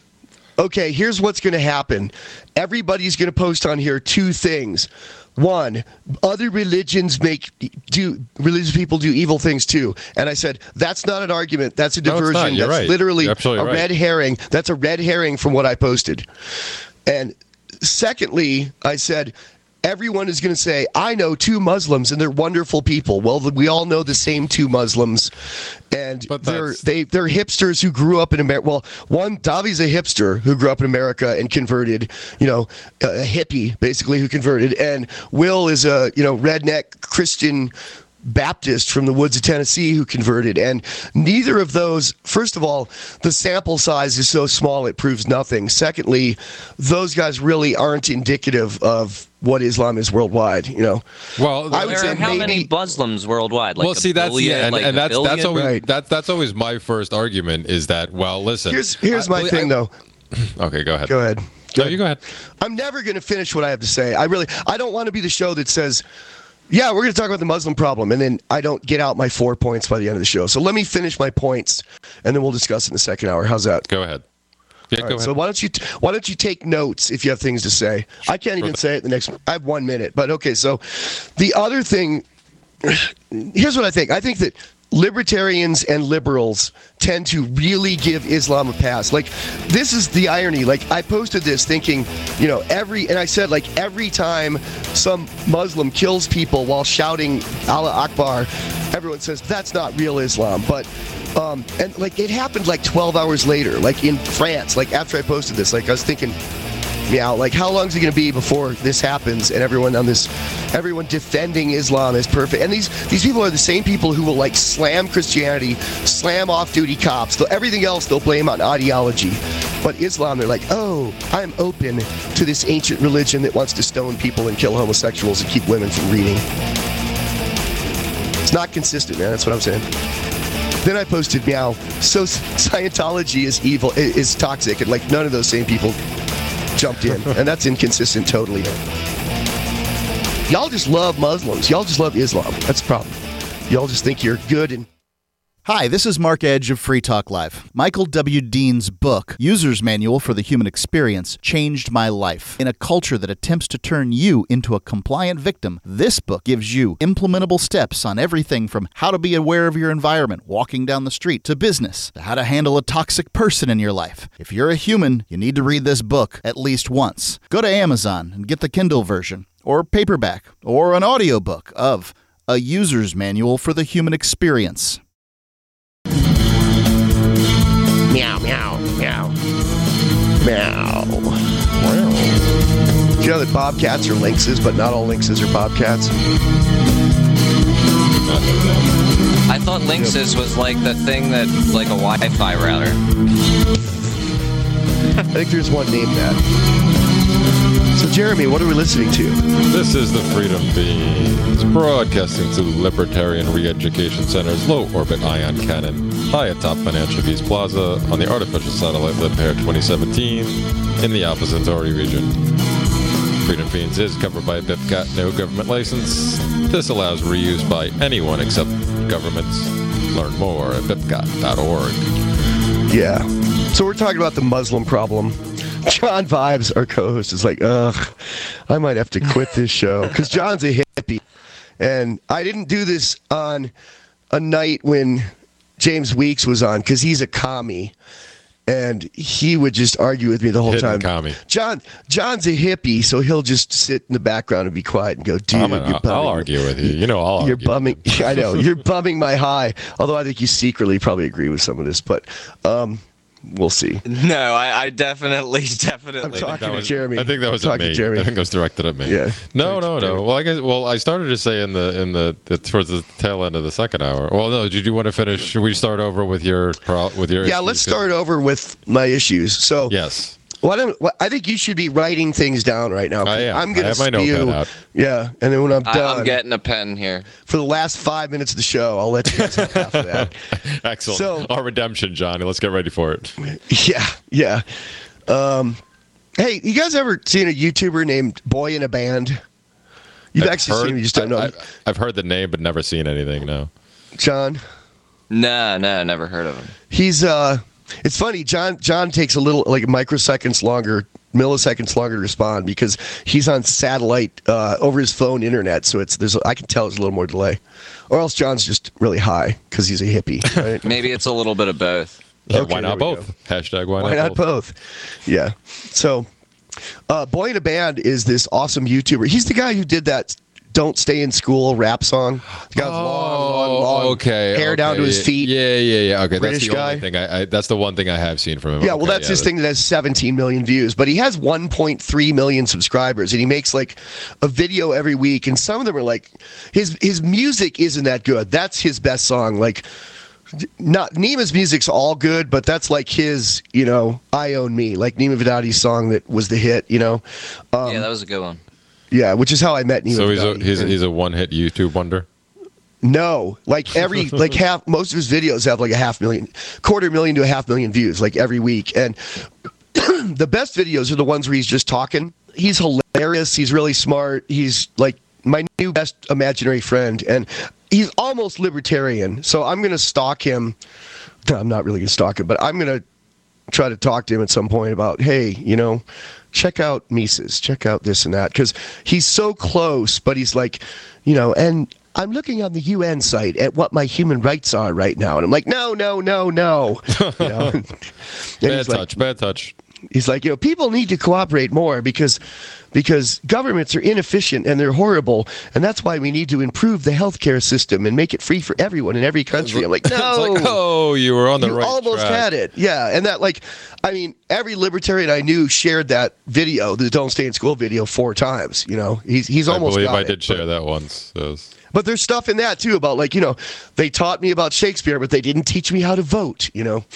okay, here's what's going to happen. Everybody's going to post on here two things. One, other religions make do religious people do evil things too, and I said that's not an argument. That's a No, it's not. diversion. You're That's right. literally You're a absolutely right. red herring. That's a red herring from what I posted. And secondly, I said everyone is going to say, I know two Muslims and they're wonderful people. Well, we all know the same two Muslims, and But they're that's- they they're hipsters who grew up in America. Well, one Davi's a hipster who grew up in America and converted. You know, a hippie basically who converted, and Will is a you know redneck Christian Baptist from the woods of Tennessee who converted. And neither of those, first of all, the sample size is so small it proves nothing. Secondly, those guys really aren't indicative of what Islam is worldwide, you know. Well, I would There say are how many maybe- Muslims worldwide? Like well, a see, that's billion, yeah, and, like and a that's that's billion? always Right. that, that's always my first argument is that well, listen. Here's here's I- my I- thing though. Okay, go ahead. Go ahead. No, you go ahead. I'm never going to finish what I have to say. I really, I don't want to be the show that says, yeah, we're going to talk about the Muslim problem, and then I don't get out my four points by the end of the show. So let me finish my points, and then we'll discuss it in the second hour. How's that? Go ahead. Yeah, All go right, ahead. so why don't you why don't you take notes if you have things to say? I can't even say it the next. I have one minute, but okay. So the other thing, here's what I think. I think that libertarians and liberals tend to really give Islam a pass. Like, this is the irony. Like, I posted this thinking, you know, every, and I said, like, every time some Muslim kills people while shouting Allah Akbar, everyone says, that's not real Islam. But, um, and, like, it happened, like, twelve hours later, like, in France, like, after I posted this. Like, I was thinking, Meow. Like, how long is it going to be before this happens and everyone on this, everyone defending Islam is perfect? And these these people are the same people who will, like, slam Christianity, slam off-duty cops. They'll, everything else they'll blame on ideology. But Islam, they're like, oh, I'm open to this ancient religion that wants to stone people and kill homosexuals and keep women from reading. It's not consistent, man. That's what I'm saying. Then I posted, meow, so Scientology is evil, is toxic, and like none of those same people jumped in. And that's inconsistent totally. Y'all just love Muslims. Y'all just love Islam. That's the problem. Y'all just think you're good and... Hi, this is Mark Edge of Free Talk Live. Michael W. Dean's book, User's Manual for the Human Experience, changed my life. In a culture that attempts to turn you into a compliant victim, this book gives you implementable steps on everything from how to be aware of your environment, walking down the street, to business, to how to handle a toxic person in your life. If you're a human, you need to read this book at least once. Go to Amazon and get the Kindle version, or paperback, or an audiobook of A User's Manual for the Human Experience. Meow, meow, meow. Meow. Do you know that bobcats are lynxes, but not all lynxes are bobcats? I thought lynxes was like the thing that, like a Wi-Fi router. I think there's one named that. So, Jeremy, what are we listening to? This is the Freedom Beans, broadcasting to Libertarian Re-Education Center's low-orbit ion cannon, high atop Financial East Plaza on the artificial satellite LibHair twenty seventeen in the Alpha Centauri region. Freedom Beans is covered by BIPCAT, no government license. This allows reuse by anyone except governments. Learn more at bipcat dot org. Yeah. So we're talking about the Muslim problem. John Vibes, our co-host, is like, ugh, I might have to quit this show. Because John's a hippie. And I didn't do this on a night when James Weeks was on, because he's a commie. And he would just argue with me the whole Hidden time. commie. John, John's a hippie, so he'll just sit in the background and be quiet and go, dude, I'm you're an, bumming. I'll argue with you. You know, I'll You're argue. bumming. I know. You're bumming my high. Although I think you secretly probably agree with some of this. But um, we'll see. No, I, I definitely, definitely. I'm talking That to was- Jeremy. I think that was I'm at talking me. to Jeremy. I think it was directed at me. Yeah. No, no, Jeremy. no. Well, I guess. Well, I started to say in the in the, the towards the tail end of the second hour. Well, no. Did you want to finish? Should we start over with your pro, with your? Yeah, issues? let's start over with my issues. So, Yes. What I'm, what, I think you should be writing things down right now. I am. I'm I going to have my spew. notepad out. Yeah, and then when I'm I, done, I'm getting a pen here. for the last five minutes of the show, I'll let you guys have half of that. Excellent. So- Our redemption, Johnny. Let's get ready for it. Yeah, yeah. Um, hey, you guys ever seen a YouTuber named Boy in a Band? You've I've actually heard- seen him, you just don't know. I, I, I've heard the name, but never seen anything. No. John? No, no, never heard of him. He's, uh, it's funny, John John takes a little, like microseconds longer, milliseconds longer to respond because he's on satellite, uh, over his phone internet, so it's, there's, I can tell there's a little more delay. Or else John's just really high because he's a hippie, right? Maybe it's a little bit of both. Yeah, Okay, why not there we both? Hashtag why, Why not, not both? Yeah. So, uh, Boy in a Band is this awesome YouTuber. He's the guy who did that "Don't Stay in School" rap song. The guy with long, long, long Oh, okay, hair down to okay. his feet. Yeah, yeah, yeah. Okay, British that's the guy. only thing I, I. That's the one thing I have seen from him. Yeah, well, Okay, that's his that- thing that has seventeen million views, but he has one point three million subscribers, and he makes like a video every week, and some of them are like, his his music isn't that good. That's his best song. Like, not Nima's music's all good, but that's like his, you know, "I Own Me," like Nima Vidati's song that was the hit, you know. Um, Yeah, that was a good one. yeah, which is how I met Nima. So he's a Vidati. he's, And- he's a one hit YouTube wonder. No, like every like half most of his videos have like a half million, quarter million to a half million views like every week. And the best videos are the ones where he's just talking. He's hilarious. He's really smart. He's like my new best imaginary friend, and he's almost libertarian. So I'm gonna stalk him. No, I'm not really gonna stalk him, but I'm gonna try to talk to him at some point about, hey, you know, check out Mises, check out this and that, because he's so close, but he's like, you know, and I'm looking on the U N site at what my human rights are right now, and I'm like, no, no, no, no. You know? And Bad he's like- touch, bad touch. He's like, you know, people need to cooperate more because because governments are inefficient and they're horrible, and that's why we need to improve the healthcare system and make it free for everyone in every country. I'm like, no. Like, oh, you were on the you right almost track. had it. Yeah, and that, like, I mean, every libertarian I knew shared that video, the Don't Stay in School video, four times. You know, he's he's almost I believe got I it, did share but, that once. So. But there's stuff in that, too, about, like, you know, they taught me about Shakespeare, but they didn't teach me how to vote, you know.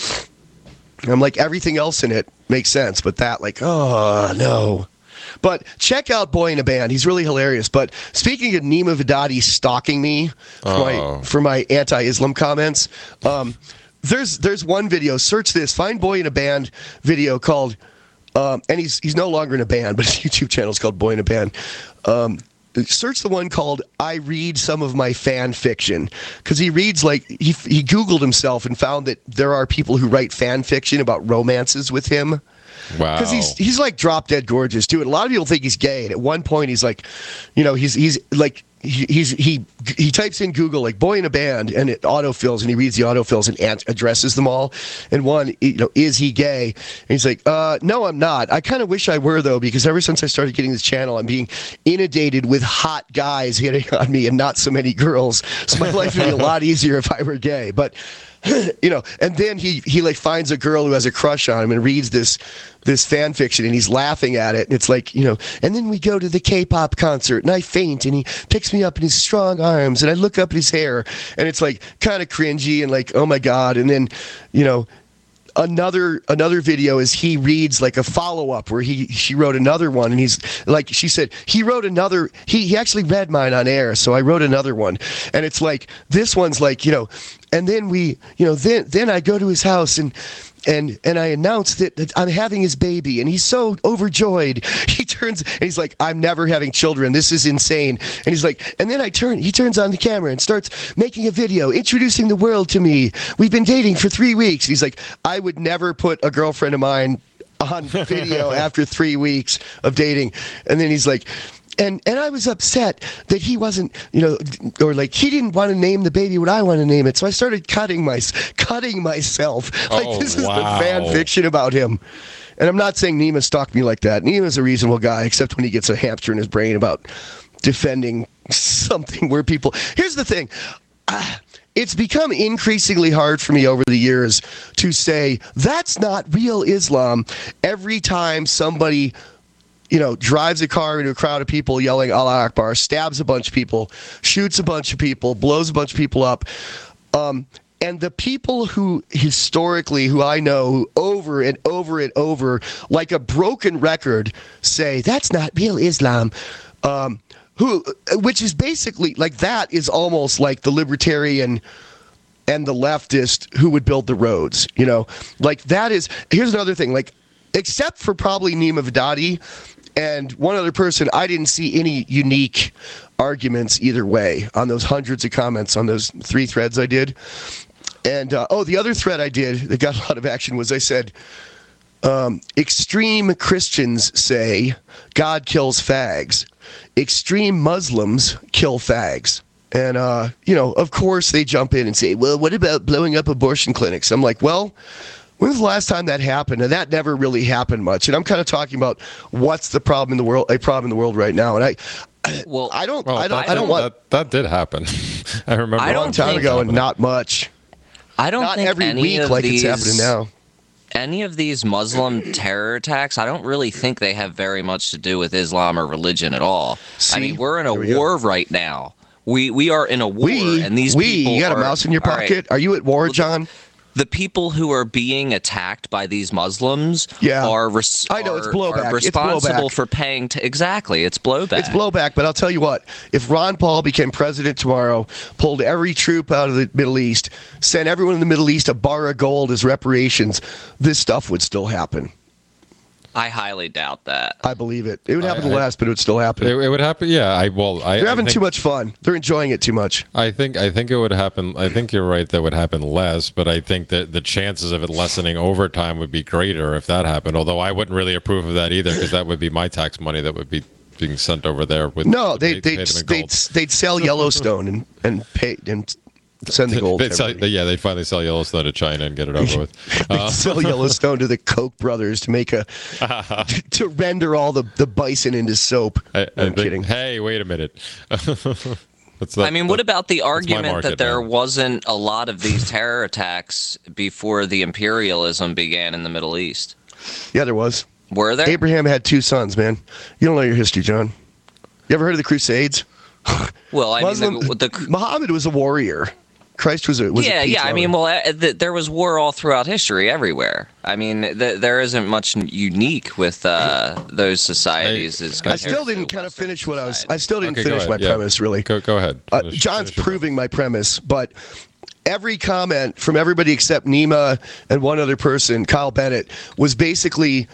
And I'm like, everything else in it makes sense, but that, like, oh, no. But check out Boy in a Band. He's really hilarious. But speaking of Nima Vidadi stalking me for oh. my, for my anti-Islam comments, um, there's there's one video. Search this. Find Boy in a Band video called, um, and he's he's no longer in a band, but his YouTube channel is called Boy in a Band. Um, search the one called I Read Some of My Fan Fiction, because he reads, like, he he Googled himself and found that there are people who write fan fiction about romances with him. Wow. Because he's he's like drop dead gorgeous, too. And a lot of people think he's gay. And at one point, he's like, you know, he's he's like he, he's he he types in Google like Boy in a Band, and it autofills, and he reads the autofills and an- addresses them all. And one, you know, is he gay? And he's like, uh, no, I'm not. I kind of wish I were, though, because ever since I started getting this channel, I'm being inundated with hot guys hitting on me and not so many girls. So my life would be a lot easier if I were gay. But you know, and then he he like finds a girl who has a crush on him and reads this this fan fiction, and he's laughing at it. And it's like, you know, and then we go to the K-pop concert and I faint and he picks me up in his strong arms and I look up at his hair, and it's like kind of cringy and like, oh my God. And then, you know, Another another video is he reads like a follow-up where he she wrote another one, and he's like, she said he wrote another he he actually read mine on air, so I wrote another one, and it's like, this one's like, you know, and then we you know then then I go to his house and and and I announce that, that I'm having his baby, and he's so overjoyed. He turns and he's like, I'm never having children. This is insane. And he's like, and then I turn he turns on the camera and starts making a video introducing the world to me. We've been dating for three weeks. He's like, I would never put a girlfriend of mine on video after three weeks of dating. And then he's like, And and I was upset that he wasn't, you know, or like he didn't want to name the baby what I want to name it. So I started cutting my cutting myself. Like, oh, this is wow. the fan fiction about him. And I'm not saying Nima stalked me like that. Nima's a reasonable guy, except when he gets a hamster in his brain about defending something where people. Here's the thing. Uh, It's become increasingly hard for me over the years to say that's not real Islam every time somebody, you know, drives a car into a crowd of people yelling Allah Akbar, stabs a bunch of people, shoots a bunch of people, blows a bunch of people up. Um, and the people who historically, who I know, who over and over and over, like a broken record, say that's not real Islam, um, who, which is basically, like, that is almost like the libertarian and the leftist who would build the roads, you know? Like, that is, here's another thing, like, except for probably Nima Vidadi and one other person, I didn't see any unique arguments either way on those hundreds of comments on those three threads I did. And, uh, oh, the other thread I did that got a lot of action was I said, um, extreme Christians say God kills fags. Extreme Muslims kill fags. And, uh, you know, of course they jump in and say, well, what about blowing up abortion clinics? I'm like, well, when was the last time that happened? And that never really happened much. And I'm kind of talking about what's the problem in the world, a problem in the world right now. And I, well, I don't, well, I don't, that, I don't want. That, that did happen. I remember I a don't long time think- ago, and not much. I don't Not think every any week of like these, it's happening now. Any of these Muslim terror attacks, I don't really think they have very much to do with Islam or religion at all. See? I mean, we're in a we war right now. We we are in a war, We, and these we, people you got a are- mouse in your all right. pocket? Are you at war, John? The people who are being attacked by these Muslims Yeah. are, res- I know, it's are- blowback. are It's responsible blowback. for paying. To, exactly, it's blowback. It's blowback, but I'll tell you what. If Ron Paul became president tomorrow, pulled every troop out of the Middle East, sent everyone in the Middle East a bar of gold as reparations, this stuff would still happen. I highly doubt that. I believe it. It would happen I- I- less, but it would still happen. It, it would happen. Yeah. I well. I, They're I having think, too much fun. They're enjoying it too much. I think. I think it would happen. I think you're right. That would happen less. But I think that the chances of it lessening over time would be greater if that happened. Although I wouldn't really approve of that either, because that would be my tax money that would be being sent over there. With No, they paid- they paid them in they'd, gold. they'd sell Yellowstone and and pay and Send the gold. They sell, yeah, they finally sell Yellowstone to China and get it over with. They Uh, sell Yellowstone to the Koch brothers to make a to render all the, the bison into soap. I, I I'm think, kidding. Hey, wait a minute. That's I mean, what about the that's my argument market, that there man. wasn't a lot of these terror attacks before the imperialism began in the Middle East? Yeah, there was. Were there? Abraham had two sons, man. You don't know your history, John. You ever heard of the Crusades? Well, I Muslim, mean, the, the Muhammad was a warrior. Christ was a was yeah, a yeah. I mean, well, uh, the, there was war all throughout history, everywhere. I mean, the, there isn't much unique with uh, those societies. As I still compared didn't to kind of Western finish what I was. society. I still didn't Okay, go finish ahead, my yeah. premise, really. Go, go ahead. Uh, Finish- John's finish your proving my premise, but every comment from everybody except Nima and one other person, Kyle Bennett, was basically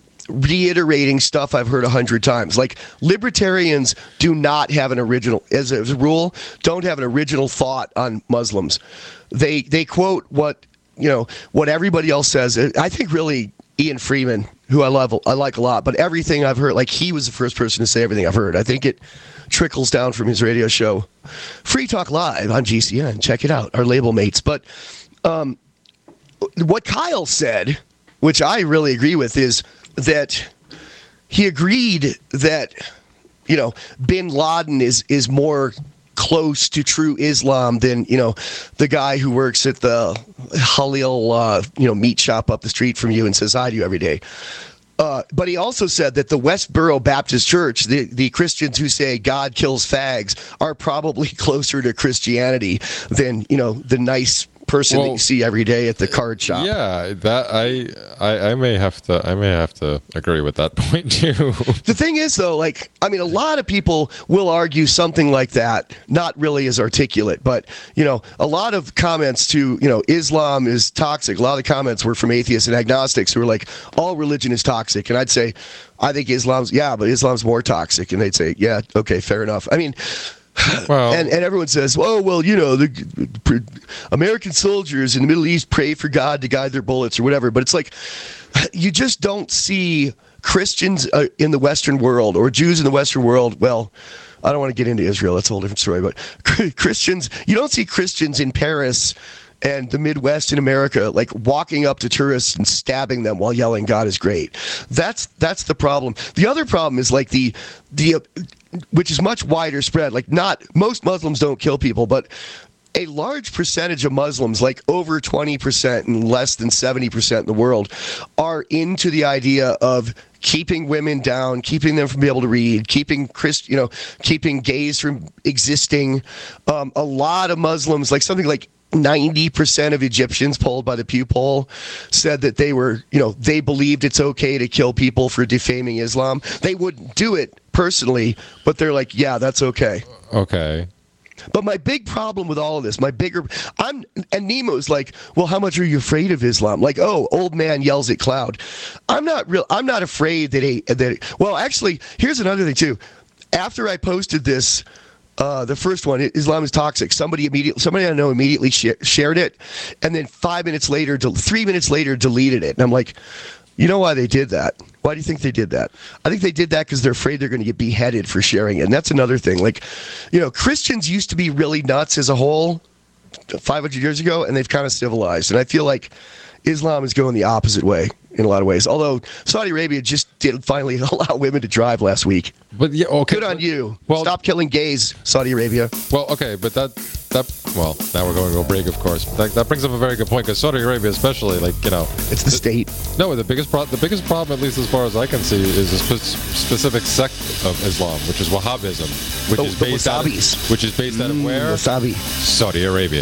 reiterating stuff I've heard a hundred times. Like, libertarians do not have an original, as a, as a rule, don't have an original thought on Muslims. They they quote what you know what everybody else says. I think really Ian Freeman, who I love, I like a lot, but everything I've heard, like he was the first person to say everything I've heard. I think it trickles down from his radio show, Free Talk Live on G C N. Check it out, our label mates. But um, what Kyle said, which I really agree with, is that he agreed that, you know, Bin Laden is is more close to true Islam than, you know, the guy who works at the Halil, uh, you know, meat shop up the street from you and says hi to you every day. Uh, but he also said that the Westboro Baptist Church, the, the Christians who say God kills fags, are probably closer to Christianity than, you know, the nice person Well, that you see every day at the card shop. Yeah, that I, I I may have to I may have to agree with that point too. The thing is, though, like, I mean, a lot of people will argue something like that, not really as articulate, but, you know, a lot of comments to, you know, Islam is toxic. A lot of the comments were from atheists and agnostics who were like, all religion is toxic. And I'd say, I think Islam's, yeah, but Islam's more toxic. And they'd say, yeah, okay, fair enough. I mean, Well, and, and everyone says, oh, well, you know, the pr- American soldiers in the Middle East pray for God to guide their bullets or whatever. But it's like, you just don't see Christians uh, in the Western world or Jews in the Western world. Well, I don't want to get into Israel. That's a whole different story. But Christians, you don't see Christians in Paris and the Midwest in America, like walking up to tourists and stabbing them while yelling, God is great. That's that's the problem. The other problem is like the the uh, which is much wider spread. Like, not most Muslims don't kill people, but a large percentage of Muslims, like over twenty percent and less than seventy percent in the world, are into the idea of keeping women down, keeping them from being able to read, keeping Christ, you know, keeping gays from existing. Um, a lot of Muslims, like something like ninety percent of Egyptians polled by the Pew poll, said that they were, you know, they believed it's okay to kill people for defaming Islam. They wouldn't do it personally, but they're like, yeah, that's okay. okay. But my big problem with all of this, my bigger, I'm, and Nemo's like, well, how much are you afraid of Islam? Like, oh, old man yells at cloud. I'm not real. I'm not afraid that a, that, well, actually, here's another thing too. After I posted this, Uh, the first one, Islam is toxic. Somebody immediately, somebody I know immediately sh- shared it, and then five minutes later, de- three minutes later, deleted it. And I'm like, you know why they did that? Why do you think they did that? I think they did that because they're afraid they're going to get beheaded for sharing it. And that's another thing. Like, you know, Christians used to be really nuts as a whole five hundred years ago, and they've kind of civilized. And I feel like Islam is going the opposite way in a lot of ways. Although Saudi Arabia just did finally allow women to drive last week. But yeah, okay. Good on you. Well, Stop killing gays, Saudi Arabia. Well, okay, but that that well, now we're going to a break, of course. That, that brings up a very good point because Saudi Arabia, especially, like, you know, it's the, the state. No, the biggest pro- the biggest problem, at least as far as I can see, is a spe- specific sect of Islam, which is Wahhabism, which the, is based out of, which is based out of where? Wasabi. Saudi Arabia.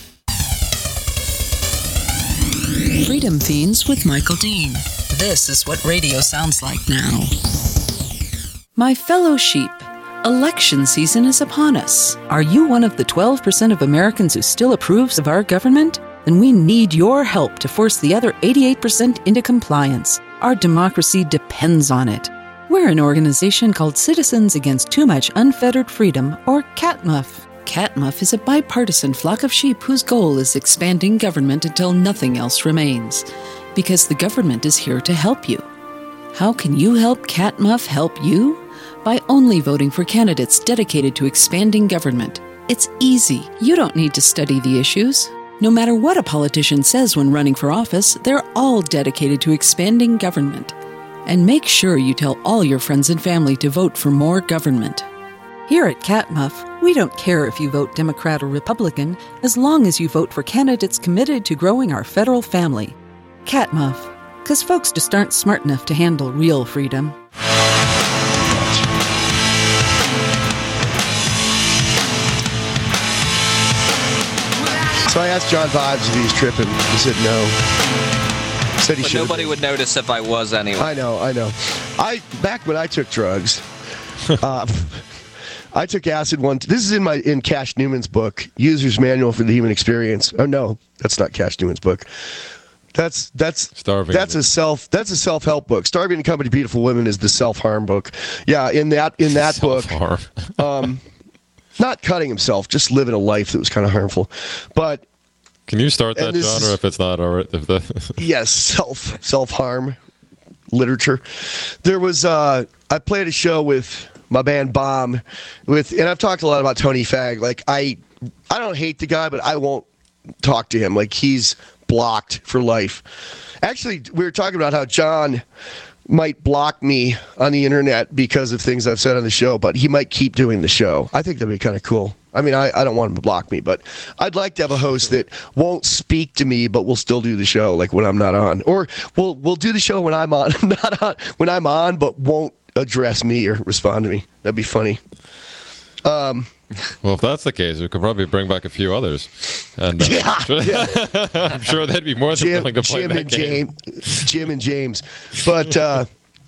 Freedom Fiends with Michael Dean. This is what radio sounds like now. My fellow sheep, election season is upon us. Are you one of the twelve percent of Americans who still approves of our government? Then we need your help to force the other eighty-eight percent into compliance. Our democracy depends on it. We're an organization called Citizens Against Too Much Unfettered Freedom, or CATMUF. CATMUF is a bipartisan flock of sheep whose goal is expanding government until nothing else remains. Because the government is here to help you. How can you help CATMUF help you? By only voting for candidates dedicated to expanding government. It's easy. You don't need to study the issues. No matter what a politician says when running for office, they're all dedicated to expanding government. And make sure you tell all your friends and family to vote for more government. Here at Catmuff, we don't care if you vote Democrat or Republican, as long as you vote for candidates committed to growing our federal family. Catmuff, because folks just aren't smart enough to handle real freedom. So I asked John Vibes if he was tripping. He said no. Said he But should. nobody would notice if I was anyway. I know, I know. I back when I took drugs, uh, I took acid one. This is in my in Cash Newman's book, User's Manual for the Human Experience. Oh no, that's not Cash Newman's book. That's that's Starving. That's a self. That's a self help book. Starving to Company Beautiful Women is the self harm book. Yeah, in that in that book, um, not cutting himself, just living a life that was kind of harmful. But can you start that this genre is- if it's not alright? If the yes, self self harm literature. There was uh, I played a show with my band Bomb, with, and I've talked a lot about Tony Fagg. Like I, I don't hate the guy, but I won't talk to him. Like he's blocked for life. Actually, we were talking about how John might block me on the internet because of things I've said on the show, but he might keep doing the show. I think that'd be kind of cool. I mean, I, I don't want him to block me, but I'd like to have a host that won't speak to me, but will still do the show, like when I'm not on, or we'll we'll do the show when I'm on, not on when I'm on, but won't address me or respond to me. That'd be funny. Um, well, if that's the case, we could probably bring back a few others, and uh, Yeah, I'm, sure, yeah. I'm sure they'd be more than Jim, willing to play Jim that and game. James, Jim and James, but uh,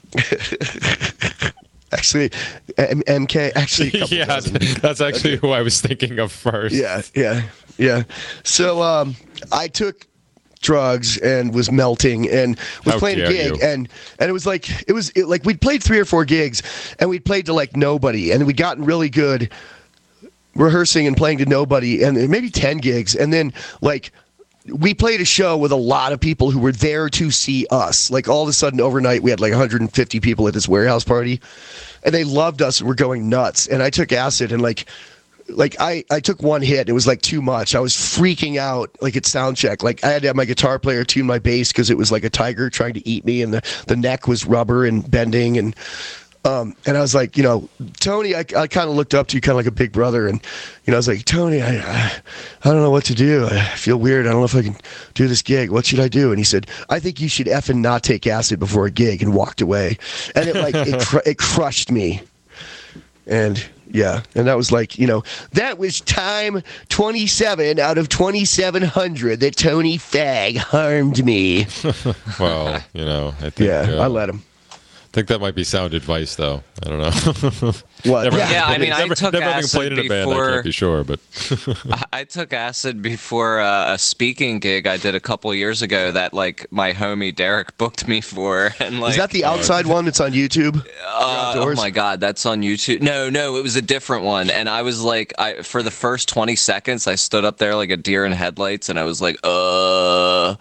actually, M- MK. Actually, a couple yeah, dozen. that's actually who I was thinking of first. Yeah, yeah, yeah. So um, I took drugs and was melting and was How playing a dare gig you. and and it was like it was it, like we'd played three or four gigs and we'd played to like nobody and we'd gotten really good rehearsing and playing to nobody and maybe ten gigs and then like we played a show with a lot of people who were there to see us. Like all of a sudden overnight we had like one hundred fifty people at this warehouse party and they loved us and were going nuts. And I took acid and like like I, I took one hit and it was like too much. I was freaking out like at sound check. Like I had to have my guitar player tune my bass because it was like a tiger trying to eat me and the, the neck was rubber and bending and Um, and I was like, you know, Tony, I, I kind of looked up to you kind of like a big brother. And, you know, I was like, Tony, I, I I don't know what to do. I feel weird. I don't know if I can do this gig. What should I do? And he said, I think you should effing not take acid before a gig, and walked away. And it like, it, cr- it crushed me. And yeah, and that was like, you know, that was time twenty-seven out of twenty-seven hundred that Tony Fagg harmed me. Well, you know, I think Yeah, uh, I let him. I think that might be sound advice, though. I don't know. What? Never, Yeah. Yeah, I mean, I never, took never having acid played in a band, I before- can't be sure, but I, I took acid before uh, a speaking gig I did a couple years ago that like my homie Derek booked me for, and like Is that the outside one that's on YouTube? Uh, oh outdoors? my god, that's on YouTube. No, no, it was a different one. And I was like, I for the first twenty seconds, I stood up there like a deer in headlights, and I was like, uh.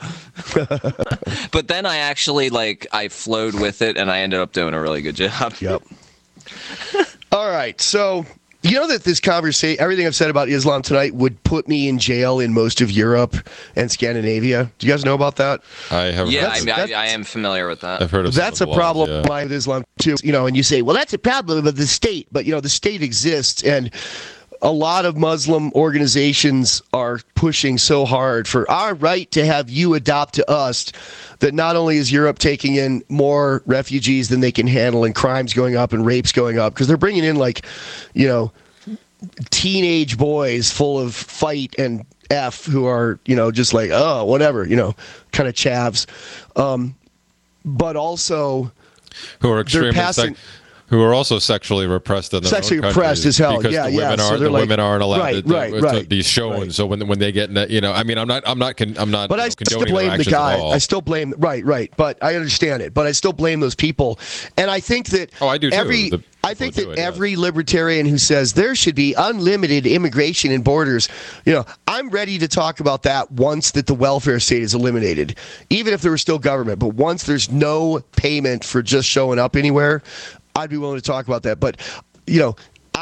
But then I actually like I flowed with it, and I ended up doing a really good job. Yep. All right. So, you know that this conversation, everything I've said about Islam tonight would put me in jail in most of Europe and Scandinavia. Do you guys know about that? I have. Yeah, I, heard, mean, I, that's- I am familiar with that. I've heard of. some That's of a the laws, problem yeah. with Islam too. You know, and you say, well, that's a problem of the state. But, you know, the state exists, and a lot of Muslim organizations are pushing so hard for our right to have you adopt to us that not only is Europe taking in more refugees than they can handle and crimes going up and rapes going up, because they're bringing in like, you know, teenage boys full of fight and F who are, you know, just like, oh, whatever, you know, kind of chavs. Um, but also who are extremely passing- sec- who are also sexually repressed in their Sexually own repressed countries as hell. because Yeah, the yeah. women So aren't they're the like- women aren't allowed right, to, right, to, right, be shown. right. So when when they get in that, you know, I mean, I'm not I'm not con- I'm not But you I know, still condoning their blame the actions guy. at all. I still blame right, right. But I understand it. But I still blame those people. And I think that Oh, I do too, every the I people think who that do it, yeah. every libertarian who says there should be unlimited immigration and borders, you know, I'm ready to talk about that once that the welfare state is eliminated, even if there was still government. But once there's no payment for just showing up anywhere, I'd be willing to talk about that. But you know,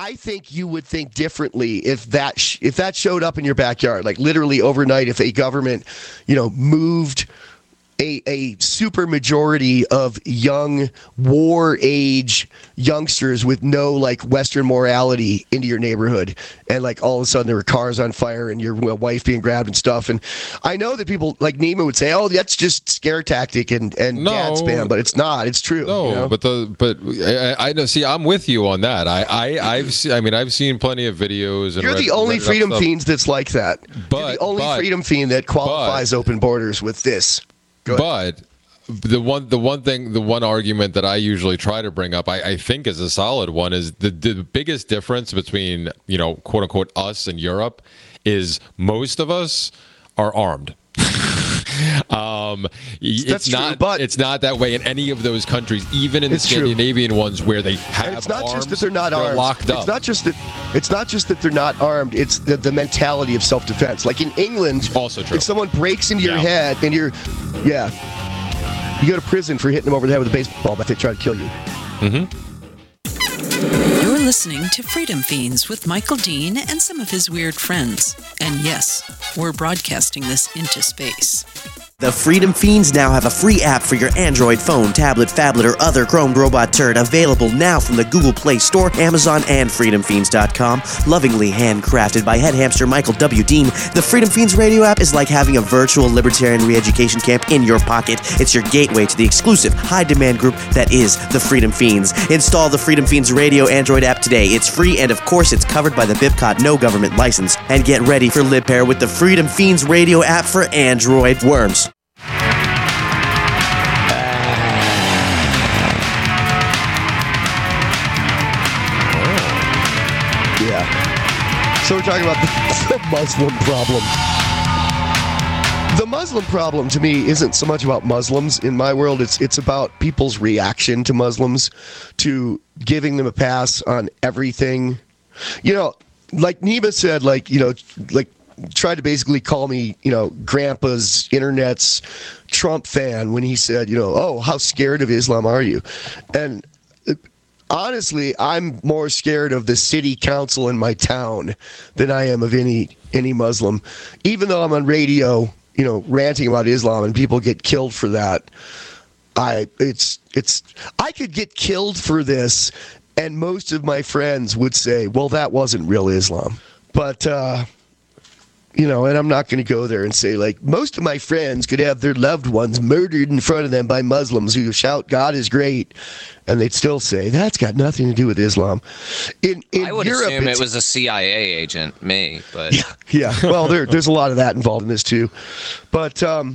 I think you would think differently if that sh- if that showed up in your backyard, like literally overnight. If a government, you know, moved a a super majority of young war age youngsters with no like Western morality into your neighborhood, and like all of a sudden there were cars on fire and your wife being grabbed and stuff. And I know that people like Nima would say, "Oh, that's just scare tactic and and No. dad spam," but it's not. It's true. No, you know? but the but I, I know. See, I'm with you on that. I I I've se- I mean I've seen plenty of videos. And You're read, the only read up freedom stuff. fiends that's like that. But- You're the only but- freedom fiend that qualifies but- open borders with this. Go ahead. But the one the one thing the one argument that I usually try to bring up, I, I think is a solid one, is the the biggest difference between, you know, quote unquote us and Europe is most of us are armed. um That's it's true, not but- it's not that way in any of those countries, even in the It's true. Scandinavian ones where they have And it's not arms, just that they're not armed. locked up. It's not just that. It's not just that they're not armed. It's the, the mentality of self-defense. Like in England, Also true. if someone breaks into your Yeah. head and you're, yeah, you go to prison for hitting them over the head with a baseball bat. They try to kill you. You're listening to Freedom Fiends with Michael Dean and some of his weird friends. And yes, we're broadcasting this into space. The Freedom Fiends now have a free app for your Android phone, tablet, phablet, or other Chrome robot turd, available now from the Google Play Store, Amazon, and freedom fiends dot com. Lovingly handcrafted by head hamster Michael W. Dean, the Freedom Fiends radio app is like having a virtual libertarian re-education camp in your pocket. It's your gateway to the exclusive, high-demand group that is the Freedom Fiends. Install the Freedom Fiends radio Android app today. It's free, and of course, it's covered by the BibCot no government license. And get ready for LibPair with the Freedom Fiends radio app for Android. Worms. Yeah. So we're talking about the, the Muslim problem. The Muslim problem to me isn't so much about Muslims. In my world, it's it's about people's reaction to Muslims, to giving them a pass on everything. You know, like Nima said, like, you know, like tried to basically call me, you know, Grandpa's internet's Trump fan when he said, you know, oh, how scared of Islam are you? And honestly, I'm more scared of the city council in my town than I am of any any Muslim. Even though I'm on radio, you know, ranting about Islam and people get killed for that, I it's it's I could get killed for this, and most of my friends would say, well, that wasn't real Islam. But uh you know, and I'm not going to go there and say, like, most of my friends could have their loved ones murdered in front of them by Muslims who shout, God is great. And they'd still say, that's got nothing to do with Islam. In, in I would Europe, assume it's- it was a C I A agent, me, but Yeah, yeah. Well, there, there's a lot of that involved in this, too. But um,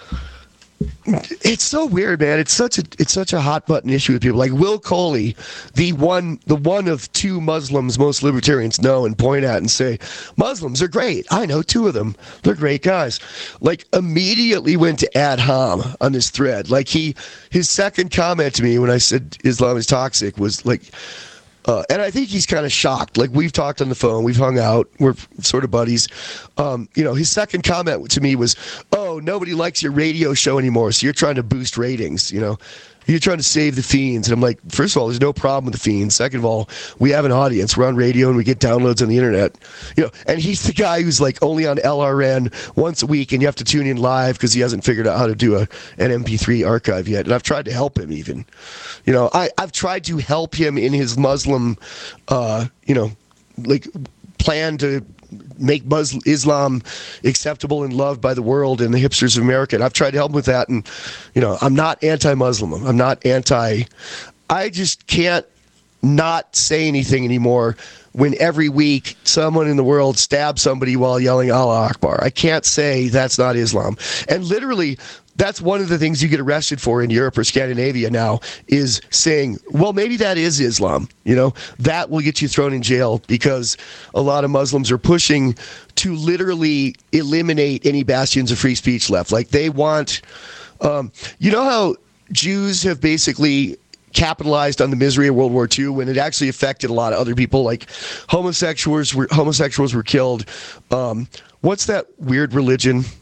it's so weird, man. It's such a it's such a hot button issue with people. Like Will Coley, the one the one of two Muslims most libertarians know and point at and say, Muslims are great. I know two of them. They're great guys. Like immediately went to ad hom on this thread. Like he his second comment to me when I said Islam is toxic was like, Uh, and I think he's kind of shocked. Like, we've talked on the phone, we've hung out, we're sort of buddies. Um, you know, his second comment to me was, oh, nobody likes your radio show anymore, so you're trying to boost ratings, you know. You're trying to save the Fiends. And I'm like, first of all, there's no problem with the Fiends. Second of all, we have an audience. We're on radio and we get downloads on the internet. You know, and he's the guy who's like only on L R N once a week and you have to tune in live because he hasn't figured out how to do a, an M P three archive yet. And I've tried to help him even. You know, I, I've tried to help him in his Muslim, uh, you know, like plan to make Muslim Islam acceptable and loved by the world and the hipsters of America. And I've tried to help him with that. And, you know, I'm not anti-Muslim. I'm not anti. I just can't not say anything anymore when every week someone in the world stabs somebody while yelling Allah Akbar. I can't say that's not Islam. And literally, that's one of the things you get arrested for in Europe or Scandinavia now is saying, well, maybe that is Islam. You know, that will get you thrown in jail because a lot of Muslims are pushing to literally eliminate any bastions of free speech left. Like they want, um, you know how Jews have basically capitalized on the misery of World War Two when it actually affected a lot of other people, like homosexuals were homosexuals were killed. Um, what's that weird religion?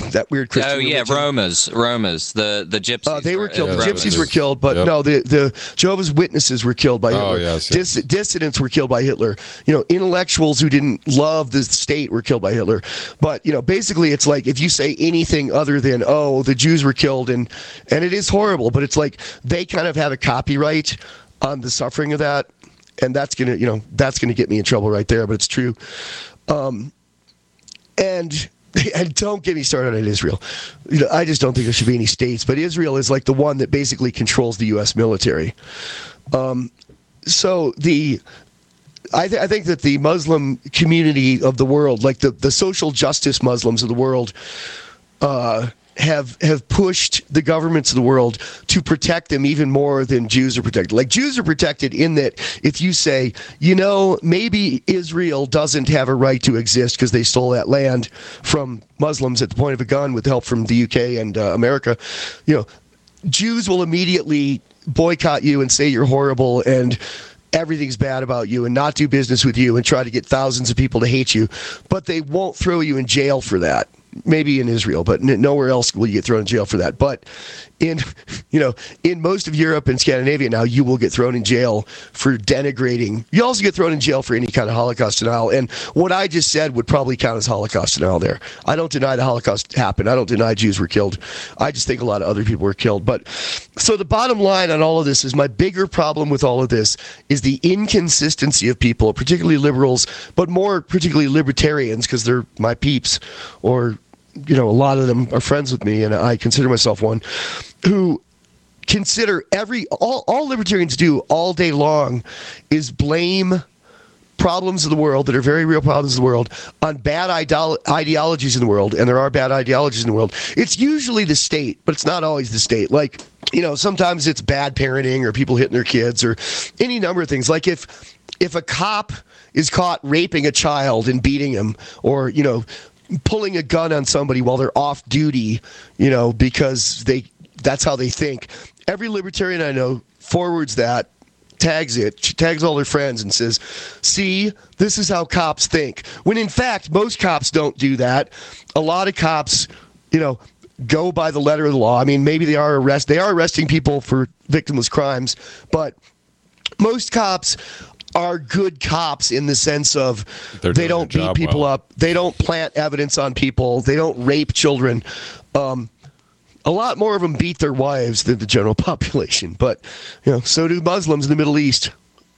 that weird Christian Oh yeah, religion. Romas, Romas, the the gypsies. Uh, they were killed. Yeah, the Romans. gypsies were killed, but Yep. no, the, the Jehovah's Witnesses were killed by Hitler. Oh, yes, yes. Dis- dissidents were killed by Hitler. You know, intellectuals who didn't love the state were killed by Hitler. But, you know, basically it's like if you say anything other than, oh, the Jews were killed, and, and it is horrible, but it's like they kind of have a copyright on the suffering of that. And that's going to, you know, that's going to get me in trouble right there, but it's true. Um, and... And don't get me started on Israel. You know, I just don't think there should be any states. But Israel is like the one that basically controls the U S military. Um, so the, I, th- I think that the Muslim community of the world, like the, the social justice Muslims of the world, uh, have have pushed the governments of the world to protect them even more than Jews are protected. Like Jews are protected in that if you say, you know, maybe Israel doesn't have a right to exist because they stole that land from Muslims at the point of a gun with help from the U K and uh, America, you know, Jews will immediately boycott you and say you're horrible and everything's bad about you and not do business with you and try to get thousands of people to hate you, but they won't throw you in jail for that. Maybe in Israel, but n- nowhere else will you get thrown in jail for that. But in, you know, in most of Europe and Scandinavia now, you will get thrown in jail for denigrating. You also get thrown in jail for any kind of Holocaust denial. And what I just said would probably count as Holocaust denial there. I don't deny the Holocaust happened. I don't deny Jews were killed. I just think a lot of other people were killed. But so the bottom line on all of this is my bigger problem with all of this is the inconsistency of people, particularly liberals, but more particularly libertarians, because they're my peeps, or you know, a lot of them are friends with me, and I consider myself one, who consider every, all, all libertarians do all day long is blame problems of the world that are very real problems of the world on bad ideolo- ideologies in the world, and there are bad ideologies in the world. It's usually the state, but it's not always the state. Like, you know, sometimes it's bad parenting or people hitting their kids or any number of things. Like if if a cop is caught raping a child and beating him, or, you know, pulling a gun on somebody while they're off duty, you know, because they that's how they think. Every libertarian I know forwards that, tags it, tags all their friends and says, see, this is how cops think. When in fact, most cops don't do that. A lot of cops, you know, go by the letter of the law. I mean, maybe they are arrest they are arresting people for victimless crimes, but most cops are good cops in the sense of They're they doing don't their beat job people well. up. They don't plant evidence on people. They don't rape children. Um, a lot more of them beat their wives than the general population. But, you know, so do Muslims in the Middle East.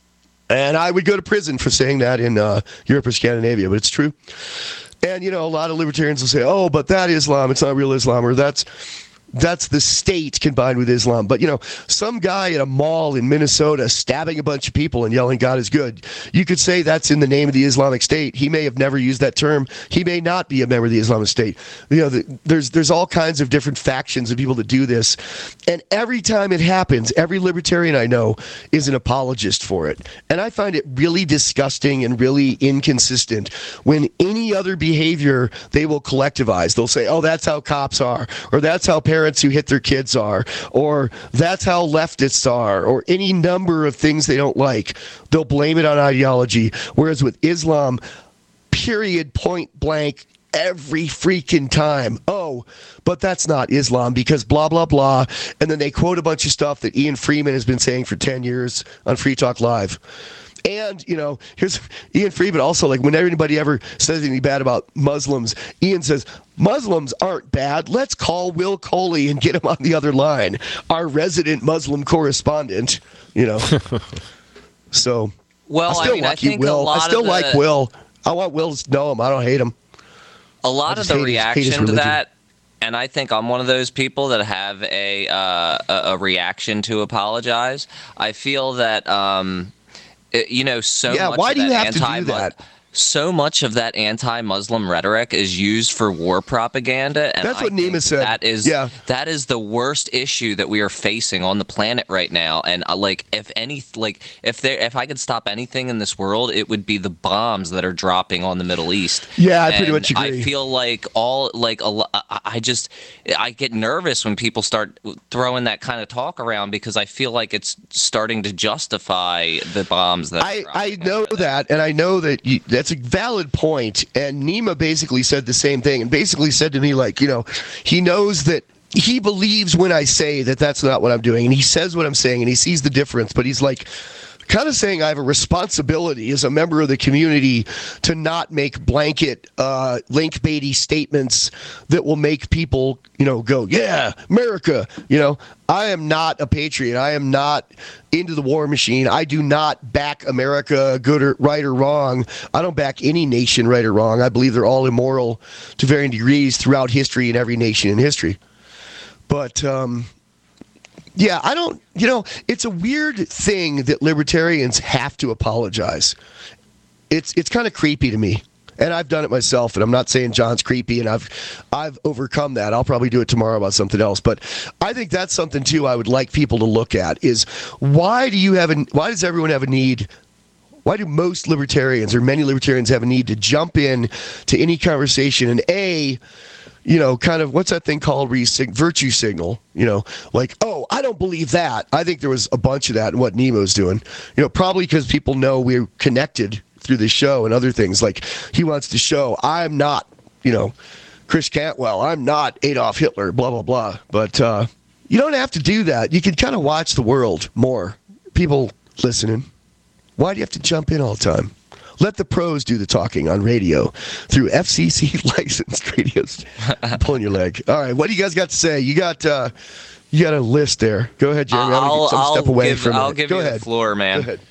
And I would go to prison for saying that in uh, Europe or Scandinavia, but it's true. And, you know, a lot of libertarians will say, oh, but that Islam, it's not real Islam, or that's that's the state combined with Islam. But, you know, some guy at a mall in Minnesota stabbing a bunch of people and yelling God is good, you could say that's in the name of the Islamic State. He may have never used that term. He may not be a member of the Islamic State. You know, the, there's there's all kinds of different factions of people that do this. And every time it happens, every libertarian I know is an apologist for it. And I find it really disgusting and really inconsistent when any other behavior they will collectivize. They'll say, oh, that's how cops are, or that's how parents who hit their kids are, or that's how leftists are, or any number of things they don't like. They'll blame it on ideology. Whereas with Islam, period, point blank, every freaking time, oh, but that's not Islam because blah, blah, blah. And then they quote a bunch of stuff that Ian Freeman has been saying for ten years on Free Talk Live. And, you know, here's Ian Freeman also, like, when anybody ever says anything bad about Muslims, Ian says, Muslims aren't bad. Let's call Will Coley and get him on the other line, our resident Muslim correspondent, you know. So, well, I still I mean, like I think you, Will. a lot I still of the, like Will. I want Will to know him. I don't hate him. A lot I of just the hate his- hate his reaction to religion. that, and I think I'm one of those people that have a uh, a, a reaction to apologize. I feel that um, it, you know, so Yeah, much why of do you that have to do anti- that? So much of that anti-Muslim rhetoric is used for war propaganda, and That's I what think Nima said. That is, Yeah. that is the worst issue that we are facing on the planet right now. And uh, like, if any, like, if there, if I could stop anything in this world, it would be the bombs that are dropping on the Middle East. Yeah, I pretty And much agree. I feel like all, like, a, lo- I I just, I get nervous when people start throwing that kind of talk around because I feel like it's starting to justify the bombs that. are I, dropping I on know them. that, and I know that, you, that's a valid point. And Nima basically said the same thing, and basically said to me, like, you know, he knows that he believes when I say that that's not what I'm doing, and he says what I'm saying, and he sees the difference, but he's like, kind of saying I have a responsibility as a member of the community to not make blanket uh, link baity statements that will make people, you know, go, yeah, America. You know, I am not a patriot. I am not into the war machine. I do not back America, good or right or wrong. I don't back any nation, right or wrong. I believe they're all immoral to varying degrees throughout history and every nation in history. But, um, yeah, I don't, you know, it's a weird thing that libertarians have to apologize. It's it's kind of creepy to me. And I've done it myself, and I'm not saying John's creepy, and I've I've overcome that. I'll probably do it tomorrow about something else. But I think that's something, too, I would like people to look at, is why do you have a, why does everyone have a need, why do most libertarians or many libertarians have a need to jump in to any conversation and, A, you know, kind of, what's that thing called where you sig- virtue signal, you know, like, oh, I don't believe that. I think there was a bunch of that in what Nemo's doing, you know, probably because people know we're connected through the show and other things. Like, he wants to show I'm not, you know, Chris Cantwell, I'm not Adolf Hitler, blah, blah, blah. But uh, you don't have to do that. You can kind of watch the world more. People listening. Why do you have to jump in all the time? Let the pros do the talking on radio through F C C licensed radios. I'm pulling your leg. All right, what do you guys got to say? You got uh, you got a list there. Go ahead, Jeremy. I'll, I'm I'll step away give, from I'll it. give Go you ahead. the floor, man. Go ahead.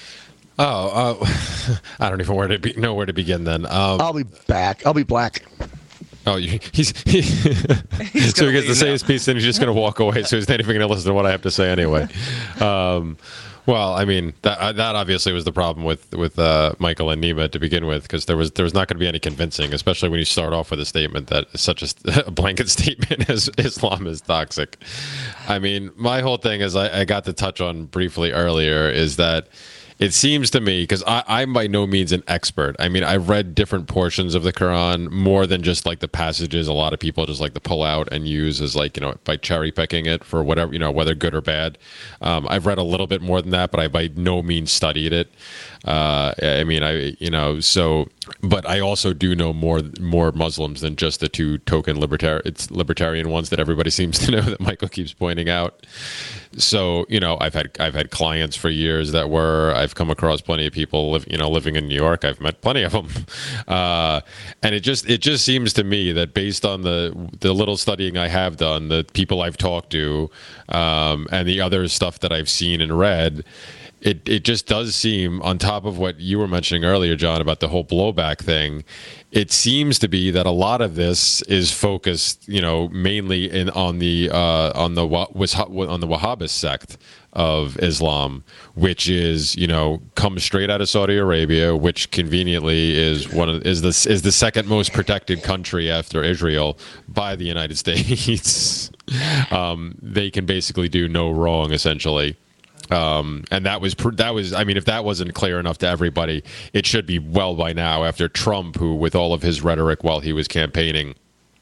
Oh, uh, I don't even where to be, know where to begin then. Um, I'll be back. I'll be black. Oh, you, he's, he, he's so he gets to say now. his piece, and he's just going to walk away. So he's not even going to listen to what I have to say anyway. Um, well, I mean, that that obviously was the problem with with uh, Michael and Nima to begin with, because there was there was not going to be any convincing, especially when you start off with a statement that is such a, a blanket statement as Islam is toxic. I mean, my whole thing is I, I got to touch on briefly earlier is that. It seems to me, because I'm by no means an expert. I mean, I've read different portions of the Quran more than just like the passages a lot of people just like to pull out and use as like, you know, by cherry picking it for whatever, you know, whether good or bad. Um, I've read a little bit more than that, but I by no means studied it. Uh, I mean, I, you know, so, but I also do know more more Muslims than just the two token libertarian, it's libertarian ones that everybody seems to know that Michael keeps pointing out. So, you know, I've had I've had clients for years that were, I've come across plenty of people, live, you know, living in New York. I've met plenty of them, uh, and it just it just seems to me that based on the the little studying I have done, the people I've talked to, um, and the other stuff that I've seen and read. It it just does seem, on top of what you were mentioning earlier, John, about the whole blowback thing, it seems to be that a lot of this is focused, you know, mainly in on the uh, on the on the Wahhabist sect of Islam, which is, you know, comes straight out of Saudi Arabia, which conveniently is one of is the is the second most protected country after Israel by the United States. um, they can basically do no wrong, essentially. Um, and that was, that was, I mean, if that wasn't clear enough to everybody, it should be well by now after Trump, who with all of his rhetoric while he was campaigning,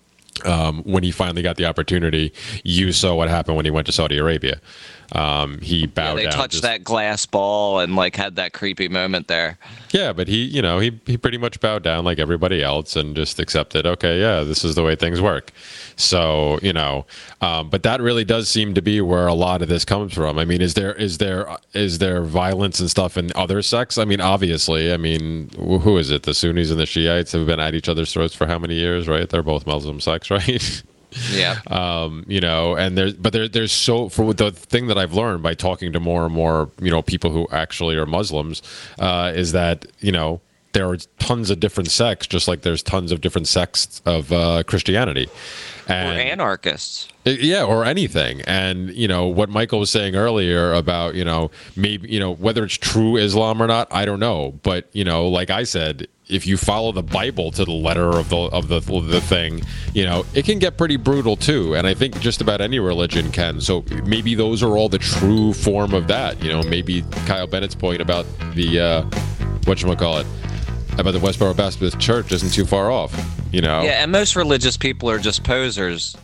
um, when he finally got the opportunity, you saw what happened when he went to Saudi Arabia. Um, he bowed yeah, they down. touched just, that glass ball and like had that creepy moment there. Yeah, but he, you know, he, he pretty much bowed down like everybody else and just accepted, okay, yeah, this is the way things work. So, you know, um, but that really does seem to be where a lot of this comes from. I mean, is there is there is there violence and stuff in other sects? I mean, obviously, I mean, who is it? The Sunnis and the Shiites have been at each other's throats for how many years, right? They're both Muslim sects, right? Yeah. Um, you know, and there's, but there, there's so, for the thing that I've learned by talking to more and more, you know, people who actually are Muslims, uh, is that, you know, there are tons of different sects, just like there's tons of different sects of uh, Christianity. And, or anarchists. Yeah, or anything. And, you know, what Michael was saying earlier about, you know, maybe, you know, whether it's true Islam or not, I don't know. But, you know, like I said, if you follow the Bible to the letter of the of the the thing, you know, it can get pretty brutal too. And I think just about any religion can. So maybe those are all the true form of that. You know, maybe Kyle Bennett's point about the uh, whatchamacallit, about the Westboro Baptist Church isn't too far off. You know. Yeah, and most religious people are just posers.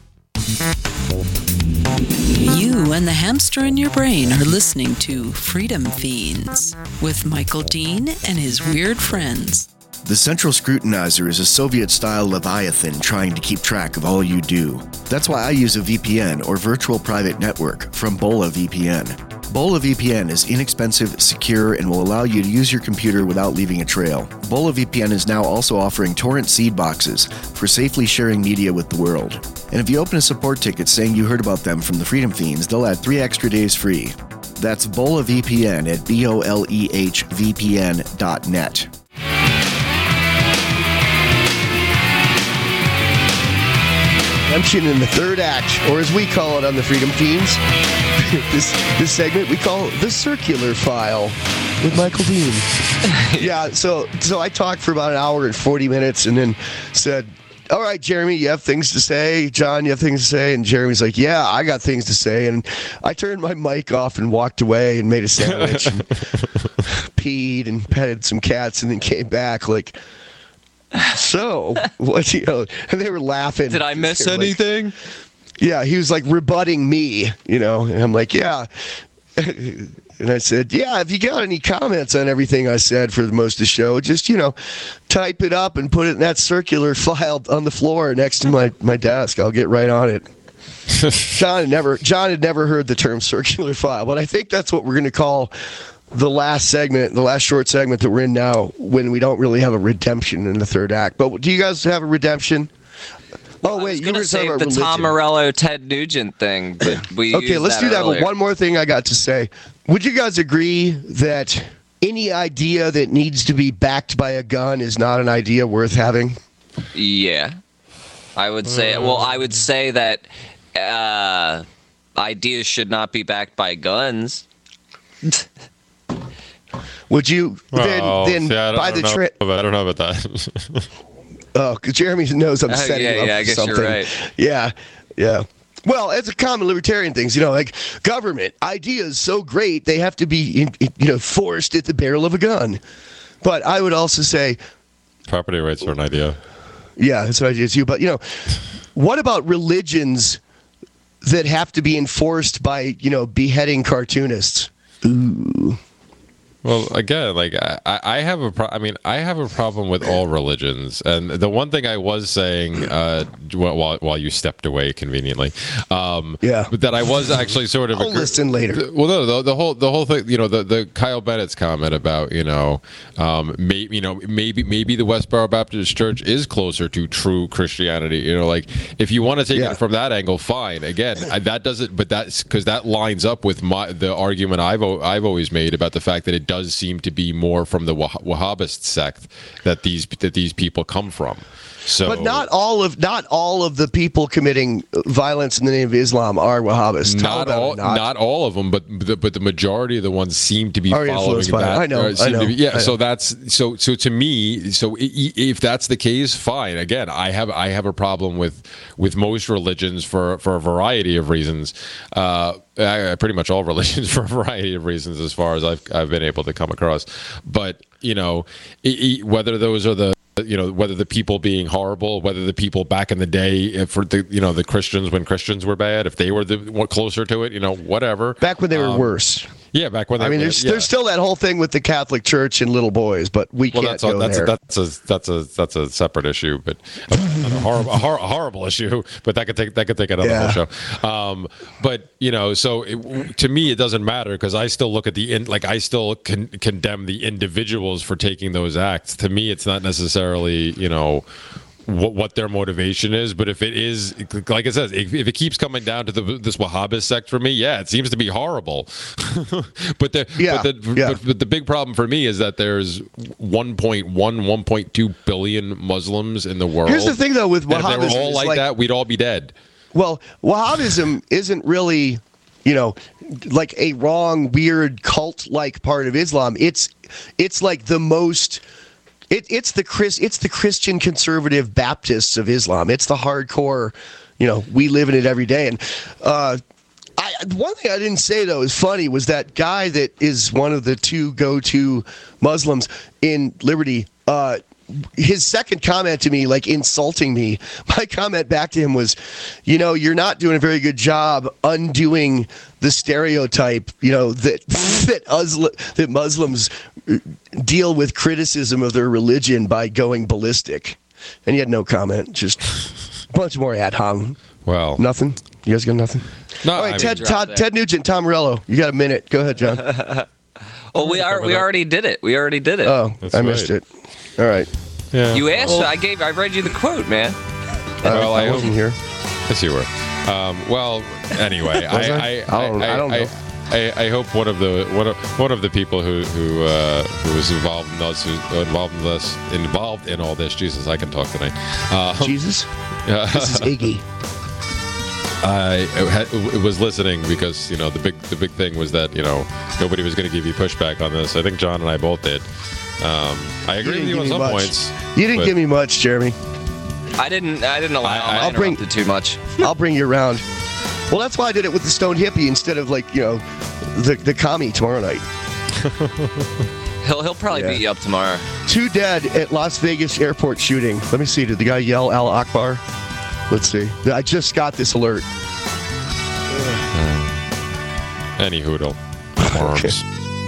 You and the hamster in your brain are listening to Freedom Fiends with Michael Dean and his weird friends. The Central Scrutinizer is a Soviet-style Leviathan trying to keep track of all you do. That's why I use a V P N, or virtual private network, from Bola V P N. Bola V P N is inexpensive, secure, and will allow you to use your computer without leaving a trail. Bola V P N is now also offering torrent seed boxes for safely sharing media with the world. And if you open a support ticket saying you heard about them from the Freedom Fiends, they'll add three extra days free. That's Bola V P N at B O L E H V P N dot net. Redemption in the third act, or as we call it on the Freedom Fiends, this this segment we call the Circular File with Michael Dean. Yeah, so so I talked for about an hour and forty minutes, and then said, "All right, Jeremy, you have things to say. John, you have things to say." And Jeremy's like, "Yeah, I got things to say." And I turned my mic off and walked away and made a sandwich, and peed and petted some cats, and then came back like. So, what, you know, and they were laughing. Did I miss like, anything? Yeah, he was like rebutting me, you know, and I'm like, yeah. And I said, yeah, if you got any comments on everything I said for most of the show, just, you know, type it up and put it in that circular file on the floor next to my, my desk. I'll get right on it. John had never John had never heard the term circular file, but I think that's what we're going to call the last segment, the last short segment that we're in now, when we don't really have a redemption in the third act. But do you guys have a redemption? Oh, wait, you were say talking about the religion. Tom Morello, Ted Nugent thing, but we Okay, used let's that do that. earlier. But one more thing I got to say. Would you guys agree that any idea that needs to be backed by a gun is not an idea worth having? Yeah, I would say. Well, I would say that uh, ideas should not be backed by guns. Would you then, Oh, then see, I don't, by I the don't know trip? about- I don't know about that. Oh, because Jeremy knows I'm Oh, setting yeah, him up yeah, I for guess something. you're right. Yeah, yeah. Well, it's a common libertarian things, you know, like government ideas so great they have to be, in, in, you know, forced at the barrel of a gun. But I would also say, Property rights are an idea. yeah, that's what I did too. But you know, what about religions that have to be enforced by, you know, beheading cartoonists? Ooh. Well, again, like I, I have a, pro- I mean, I have a problem with all religions, and the one thing I was saying, uh, while while you stepped away conveniently, um, yeah, but that I was actually sort of. I'll listen later. Well, no, the, the whole the whole thing, you know, the, the Kyle Bennett's comment about, you know, um, maybe you know maybe maybe the Westboro Baptist Church is closer to true Christianity. You know, like if you want to take Yeah. it from that angle, fine. Again, I, that doesn't, but that's because that lines up with my the argument I've o- I've always made about the fact that it does seem to be more from the Wah- Wahhabist sect that these that these people come from. So, But not all of not all of the people committing violence in the name of Islam are Wahhabists. Not Taliban all, are not. not all of them, but the, but the majority of the ones seem to be Are following influenced by it. that. I know, uh, seem I know, to be- yeah, I know. so that's so so to me. So i- i- if that's the case, fine. Again, I have I have a problem with with most religions for for a variety of reasons. Uh, I, pretty much all religions for a variety of reasons, as far as I've I've been able to come across. But you know, i- i- whether those are the you know, whether the people being horrible, whether the people back in the day, if for the you know the Christians when Christians were bad, if they were the were closer to it, you know, whatever. Back when they were Um, worse. Yeah, back when they, I mean, there's yeah. there's still that whole thing with the Catholic Church and little boys, but we well, can't that's a, go that's there. a, that's a that's a that's a separate issue, but a, a, horrible, a, hor- a horrible issue. But that could take that could take another Yeah. whole show. Um, but you know, so it, to me, it doesn't matter because I still look at the in, like I still con- condemn the individuals for taking those acts. To me, it's not necessarily you know. What, what their motivation is, but if it is, like it says, if, if it keeps coming down to the, this Wahhabist sect for me, yeah, it seems to be horrible. but the Yeah, but the, yeah. but, but the big problem for me is that there's one point one, one point two billion Muslims in the world. Here's the thing, though, with And if they Wahhabism, were all it's like, like- that, we'd all be dead. Well, Wahhabism isn't really, you know, like a wrong, weird cult-like part of Islam. It's it's like the most. It, it's the Chris. It's the Christian conservative Baptists of Islam. It's the hardcore. You know, we live in it every day. And uh, I, one thing I didn't say though is funny was that guy that is one of the two go-to Muslims in Liberty. Uh, his second comment to me, like insulting me, my comment back to him was, you know, you're not doing a very good job undoing the stereotype, you know, that that, Usla, that Muslims deal with criticism of their religion by going ballistic. And he had no comment, just a bunch more ad hom. Well, nothing. You guys got nothing? No. All right, I mean, Ted, Todd, Ted Nugent, Tom Morello. You got a minute. Go ahead, John. Well, we are. We already did it. We already did it. Oh, That's I missed right. it. All right. Yeah. You asked. Well, I gave. I read you the quote, man. Uh, well, I, I wasn't here. Yes, you were. Um, well, anyway, I, I, I, I, don't, I, I don't know. I, I hope one of the one of, one of the people who who uh, who was involved in us, who involved in this, involved in all this. Jesus, I can talk tonight. Uh, Jesus. This is Iggy. I had, was listening because you know the big the big thing was that you know nobody was going to give you pushback on this. I think John and I both did. Um, I agree with you on some much. points. You didn't give me much, Jeremy. I didn't. I didn't allow. I, I I'll bring too much. I'll bring you around. Well, that's why I did it with the Stone Hippie instead of like you know the the commie tomorrow night. he'll he'll probably yeah. beat you up tomorrow. Two dead at Las Vegas airport shooting. Let me see. Did the guy yell Al Akbar? Let's see. I just got this alert. Uh, any hoodle. Okay.